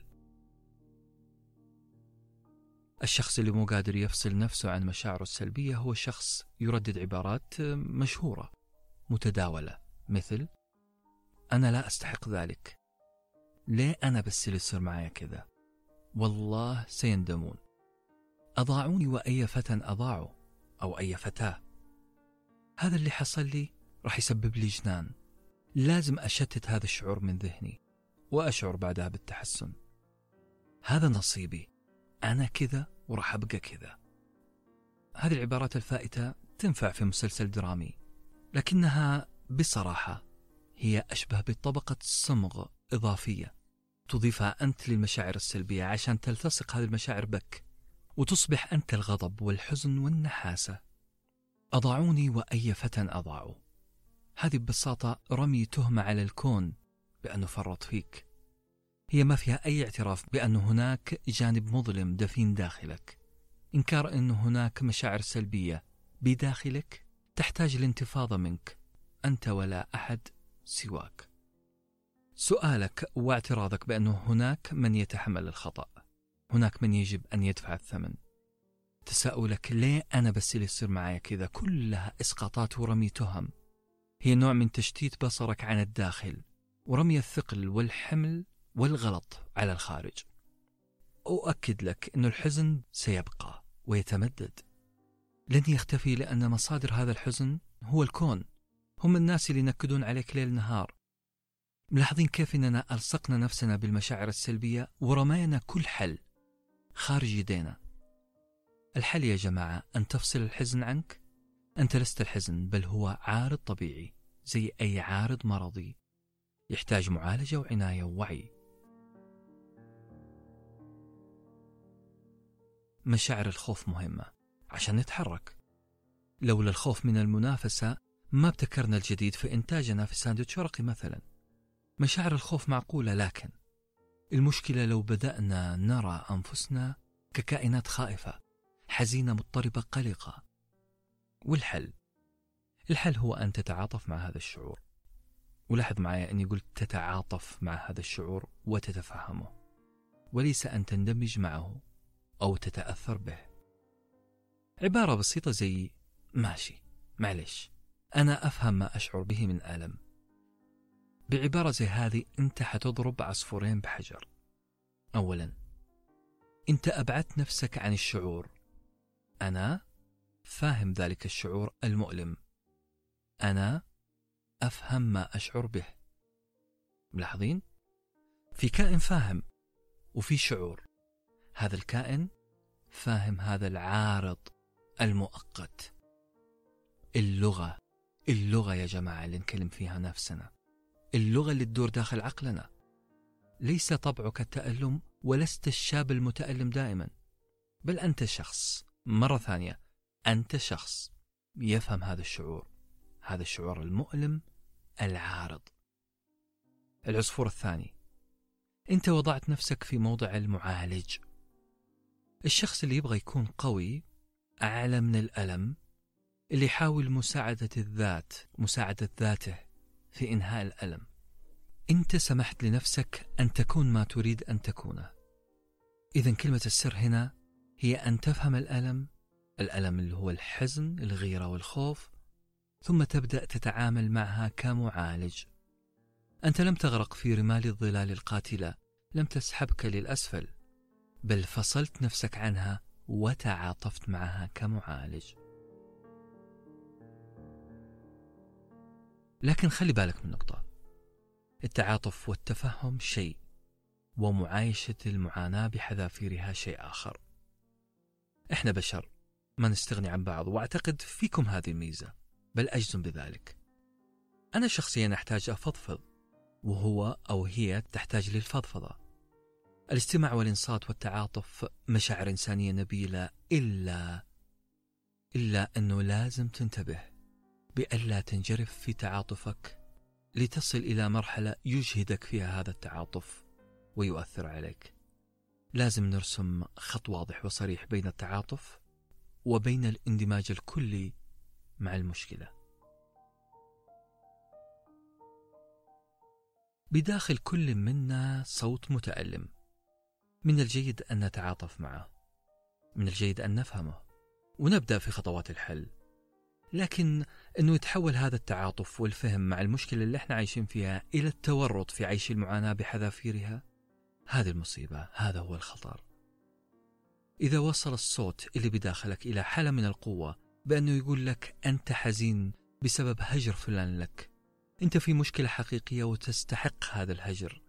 الشخص اللي مو قادر يفصل نفسه عن مشاعره السلبية هو شخص يردد عبارات مشهورة متداولة، مثل أنا لا أستحق ذلك، ليه أنا بس اللي يصير معايا كذا، والله سيندمون، أضاعوني وأي فتى أضاعوا، أو أي فتاة. هذا اللي حصل لي راح يسبب لي جنان. لازم أشتت هذا الشعور من ذهني وأشعر بعدها بالتحسن. هذا نصيبي، أنا كذا وراح أبقى كذا. هذه العبارات الفائتة تنفع في مسلسل درامي، لكنها بصراحة هي أشبه بطبقة صمغ إضافية تضيفها أنت للمشاعر السلبية عشان تلتصق هذه المشاعر بك وتصبح أنت الغضب والحزن والنحاسة. أضاعوني وأي فتى أضاعوا، هذه ببساطة رمي تهمة على الكون بأنه فرط فيك. هي ما فيها أي اعتراف بأن هناك جانب مظلم دفين داخلك، إنكار أن هناك مشاعر سلبية بداخلك تحتاج الانتفاضة منك أنت ولا أحد سواك. سؤالك واعتراضك بأنه هناك من يتحمل الخطأ، هناك من يجب أن يدفع الثمن. تساؤلك ليه أنا بس اللي يصير معايا كذا، كلها إسقاطات ورمي تهم. هي نوع من تشتيت بصرك عن الداخل ورمي الثقل والحمل والغلط على الخارج. أؤكد لك أن الحزن سيبقى ويتمدد، لن يختفي، لأن مصادر هذا الحزن هو الكون، هم الناس اللي ينكدون عليك ليل نهار. ملاحظين كيف أننا ألصقنا نفسنا بالمشاعر السلبية ورمينا كل حل خارج يدينا. الحل يا جماعة أن تفصل الحزن عنك. أنت لست الحزن، بل هو عارض طبيعي زي أي عارض مرضي يحتاج معالجة وعناية ووعي. مشاعر الخوف مهمة عشان نتحرك. لولا الخوف من المنافسة ما ابتكرنا الجديد في إنتاجنا في ساندويتش ورقي مثلا. مشاعر الخوف معقولة، لكن المشكلة لو بدأنا نرى أنفسنا ككائنات خائفة حزينة مضطربة قلقة. الحل هو أن تتعاطف مع هذا الشعور. ولاحظ معي أني قلت تتعاطف مع هذا الشعور وتتفهمه، وليس أن تندمج معه أو تتأثر به. عبارة بسيطة زي ماشي، معلش، أنا أفهم ما أشعر به من ألم. بعبارة زي هذه أنت حتضرب عصفورين بحجر. أولا، أنت أبعدت نفسك عن الشعور. أنا فاهم ذلك الشعور المؤلم، أنا أفهم ما أشعر به. ملاحظين؟ في كائن فاهم وفي شعور. هذا الكائن فاهم هذا العارض المؤقت. اللغة يا جماعة اللي نكلم فيها نفسنا، اللغة اللي تدور داخل عقلنا. ليس طبعك التألم، ولست الشاب المتألم دائما، بل أنت شخص، مرة ثانية، أنت شخص يفهم هذا الشعور المؤلم العارض. العصفور الثاني، أنت وضعت نفسك في موضع المعالج، الشخص اللي يبغى يكون قوي أعلى من الألم، اللي يحاول مساعدة ذاته في إنهاء الألم. أنت سمحت لنفسك أن تكون ما تريد أن تكونه. إذن كلمة السر هنا هي أن تفهم الألم اللي هو الحزن، الغيرة والخوف، ثم تبدأ تتعامل معها كمعالج. أنت لم تغرق في رمال الظلال القاتلة، لم تسحبك للأسفل، بل فصلت نفسك عنها وتعاطفت معها كمعالج. لكن خلي بالك من نقطة، التعاطف والتفهم شيء، ومعايشة المعاناة بحذافيرها شيء آخر. إحنا بشر، ما نستغني عن بعض، وأعتقد فيكم هذه الميزة، بل أجزم بذلك. أنا شخصيا أحتاج أفضفض، وهو أو هي تحتاج للفضفضة. الاستماع والإنصات والتعاطف مشاعر إنسانية نبيلة، إلا أنه لازم تنتبه بألا تنجرف في تعاطفك لتصل إلى مرحلة يجهدك فيها هذا التعاطف ويؤثر عليك. لازم نرسم خط واضح وصريح بين التعاطف وبين الاندماج الكلي مع المشكلة. بداخل كل منا صوت متألم، من الجيد أن نتعاطف معه، من الجيد أن نفهمه ونبدأ في خطوات الحل. لكن أنه يتحول هذا التعاطف والفهم مع المشكلة اللي احنا عايشين فيها إلى التورط في عيش المعاناة بحذافيرها، هذه المصيبة، هذا هو الخطر. إذا وصل الصوت اللي بداخلك إلى حالة من القوة بأنه يقول لك أنت حزين بسبب هجر فلان لك، أنت في مشكلة حقيقية وتستحق هذا الهجر،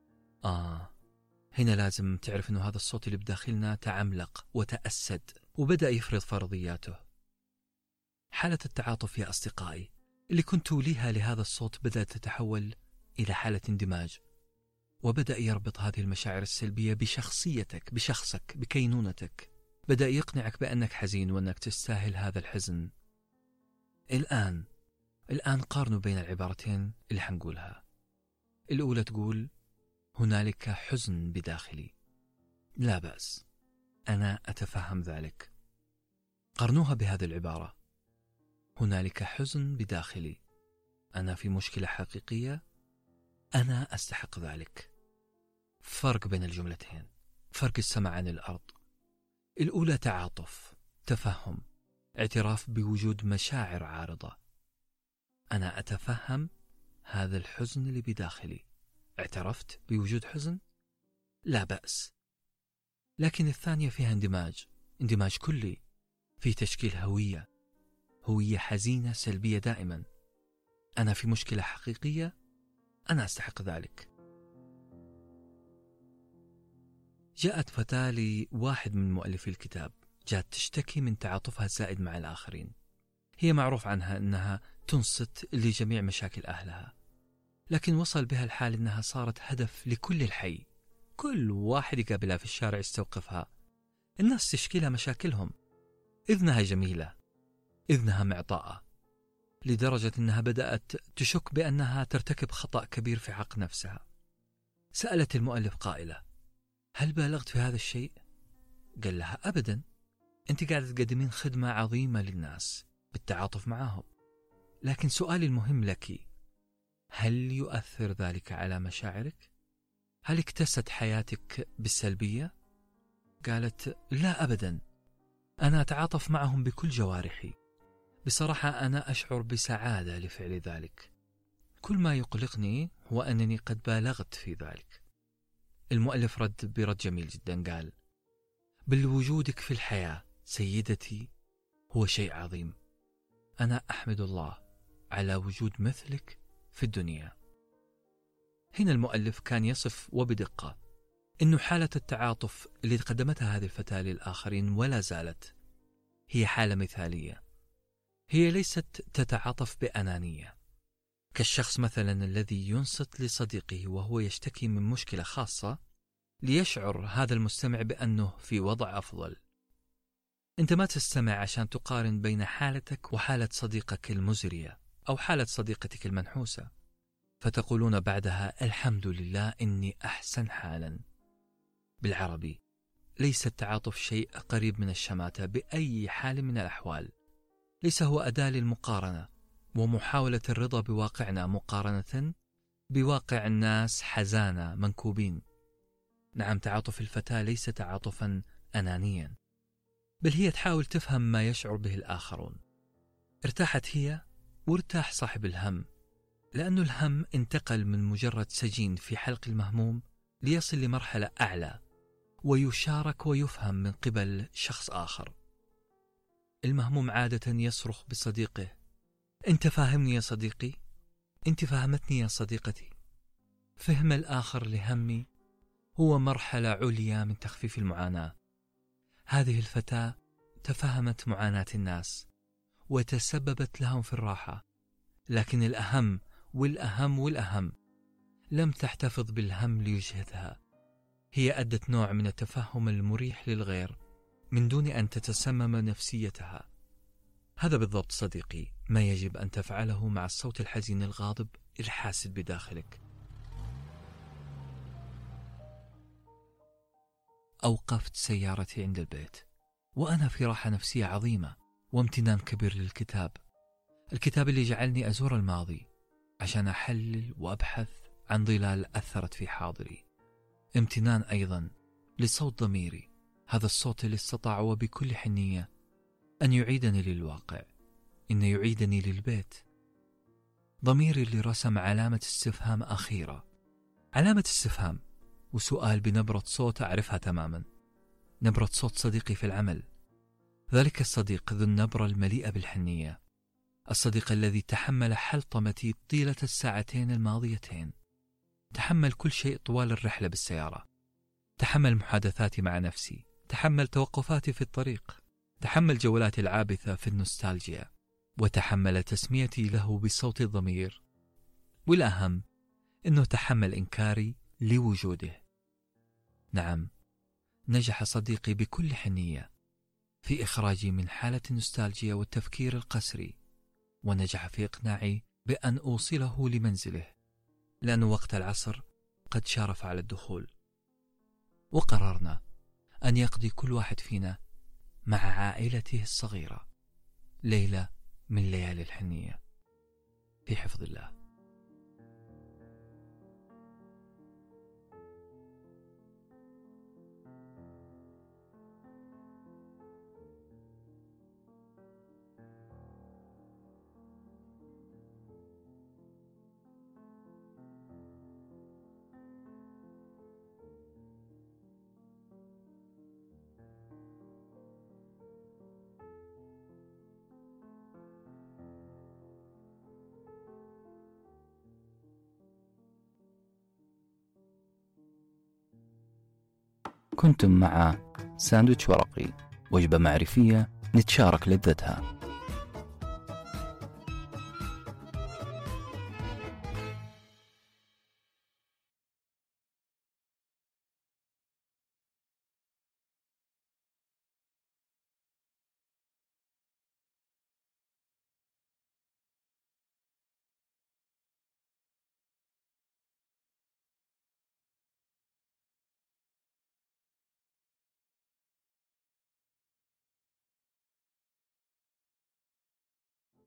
هنا لازم تعرف أنه هذا الصوت اللي بداخلنا تعملق وتأسد وبدأ يفرض فرضياته. حالة التعاطف يا أصدقائي اللي كنت توليها لهذا الصوت بدأت تتحول إلى حالة اندماج، وبدأ يربط هذه المشاعر السلبية بشخصيتك، بشخصك، بكينونتك. بدأ يقنعك بأنك حزين وأنك تستاهل هذا الحزن. الآن قارنوا بين العبارتين اللي حنقولها. الأولى تقول هنالك حزن بداخلي، لا بأس، أنا أتفهم ذلك. قارنوها بهذه العبارة، هنالك حزن بداخلي، أنا في مشكلة حقيقية، أنا أستحق ذلك. فرق بين الجملتين، فرق السماء عن الأرض. الأولى تعاطف، تفهم، اعتراف بوجود مشاعر عارضة. أنا أتفهم هذا الحزن اللي بداخلي، اعترفت بوجود حزن، لا بأس. لكن الثانية فيها اندماج كلي، في تشكيل هوية حزينة سلبية دائما. أنا في مشكلة حقيقية، أنا أستحق ذلك. جاءت فتاة لواحد من مؤلفي الكتاب، جاءت تشتكي من تعاطفها الزائد مع الآخرين. هي معروف عنها أنها تنصت لجميع مشاكل أهلها، لكن وصل بها الحال أنها صارت هدف لكل الحي. كل واحد يقابلها في الشارع يستوقفها، الناس تشكي لها مشاكلهم، إذنها جميلة، إذنها معطاءة، لدرجة أنها بدأت تشك بأنها ترتكب خطأ كبير في حق نفسها. سألت المؤلف قائلة: هل بالغت في هذا الشيء؟ قال لها: أبدا، أنت قاعدة تقدمين خدمة عظيمة للناس بالتعاطف معهم، لكن سؤالي المهم لك، هل يؤثر ذلك على مشاعرك؟ هل اكتست حياتك بالسلبية؟ قالت: لا أبدا، أنا أتعاطف معهم بكل جوارحي، بصراحة أنا أشعر بسعادة لفعل ذلك، كل ما يقلقني هو أنني قد بالغت في ذلك. المؤلف رد برد جميل جدا، قال: بل وجودك في الحياة سيدتي هو شيء عظيم، أنا أحمد الله على وجود مثلك في الدنيا. هنا المؤلف كان يصف وبدقة أن حالة التعاطف اللي قدمتها هذه الفتاة للآخرين ولا زالت هي حالة مثالية. هي ليست تتعاطف بأنانية، كالشخص مثلا الذي ينصت لصديقه وهو يشتكي من مشكلة خاصة ليشعر هذا المستمع بأنه في وضع أفضل. أنت ما تستمع عشان تقارن بين حالتك وحالة صديقك المزرية أو حالة صديقتك المنحوسة، فتقولون بعدها: الحمد لله إني أحسن حالا. بالعربي، ليس التعاطف شيء قريب من الشماتة بأي حال من الأحوال، ليس هو أداة للمقارنة ومحاولة الرضا بواقعنا مقارنة بواقع الناس حزانة منكوبين. نعم، تعاطف الفتاة ليس تعاطفا أنانيا، بل هي تحاول تفهم ما يشعر به الآخرون. ارتاحت هي وارتاح صاحب الهم، لأن الهم انتقل من مجرد سجين في حلق المهموم ليصل لمرحلة أعلى ويشارك ويفهم من قبل شخص آخر. المهموم عادة يصرخ بصديقه: أنت فاهمني يا صديقي، أنت فاهمتني يا صديقتي. فهم الآخر لهمي هو مرحلة عليا من تخفيف المعاناة. هذه الفتاة تفهمت معاناة الناس وتسببت لهم في الراحة، لكن الأهم والأهم لم تحتفظ بالهم ليجهدها. هي أدت نوع من التفهم المريح للغير من دون أن تتسمم نفسيتها. هذا بالضبط صديقي ما يجب أن تفعله مع الصوت الحزين الغاضب الحاسد بداخلك. أوقفت سيارتي عند البيت وأنا في راحة نفسية عظيمة وامتنان كبير للكتاب، الكتاب اللي جعلني أزور الماضي عشان أحلل وأبحث عن ظلال أثرت في حاضري. امتنان أيضا لصوت ضميري، هذا الصوت اللي استطاع وبكل حنية أن يعيدني للواقع، إن يعيدني للبيت. ضميري اللي رسم علامة استفهام أخيرة، علامة استفهام وسؤال بنبرة صوت أعرفها تماما: نبرة صوت صديقي في العمل، ذلك الصديق ذو النبرة المليئة بالحنية، الصديق الذي تحمل حلطمتي طيلة الساعتين الماضيتين، تحمل كل شيء طوال الرحلة بالسيارة، تحمل محادثاتي مع نفسي، تحمل توقفاتي في الطريق، تحمل جولاتي العابثة في النوستالجيا، وتحمل تسميتي له بصوت الضمير، والأهم أنه تحمل إنكاري لوجوده. نعم، نجح صديقي بكل حنية في إخراجي من حالة النوستالجيا والتفكير القسري، ونجح في إقناعي بأن أوصله لمنزله، لأن وقت العصر قد شارف على الدخول، وقررنا أن يقضي كل واحد فينا مع عائلته الصغيرة ليلة من ليالي الحنية في حفظ الله. كنتم مع ساندويتش ورقي، وجبة معرفية نتشارك لذتها.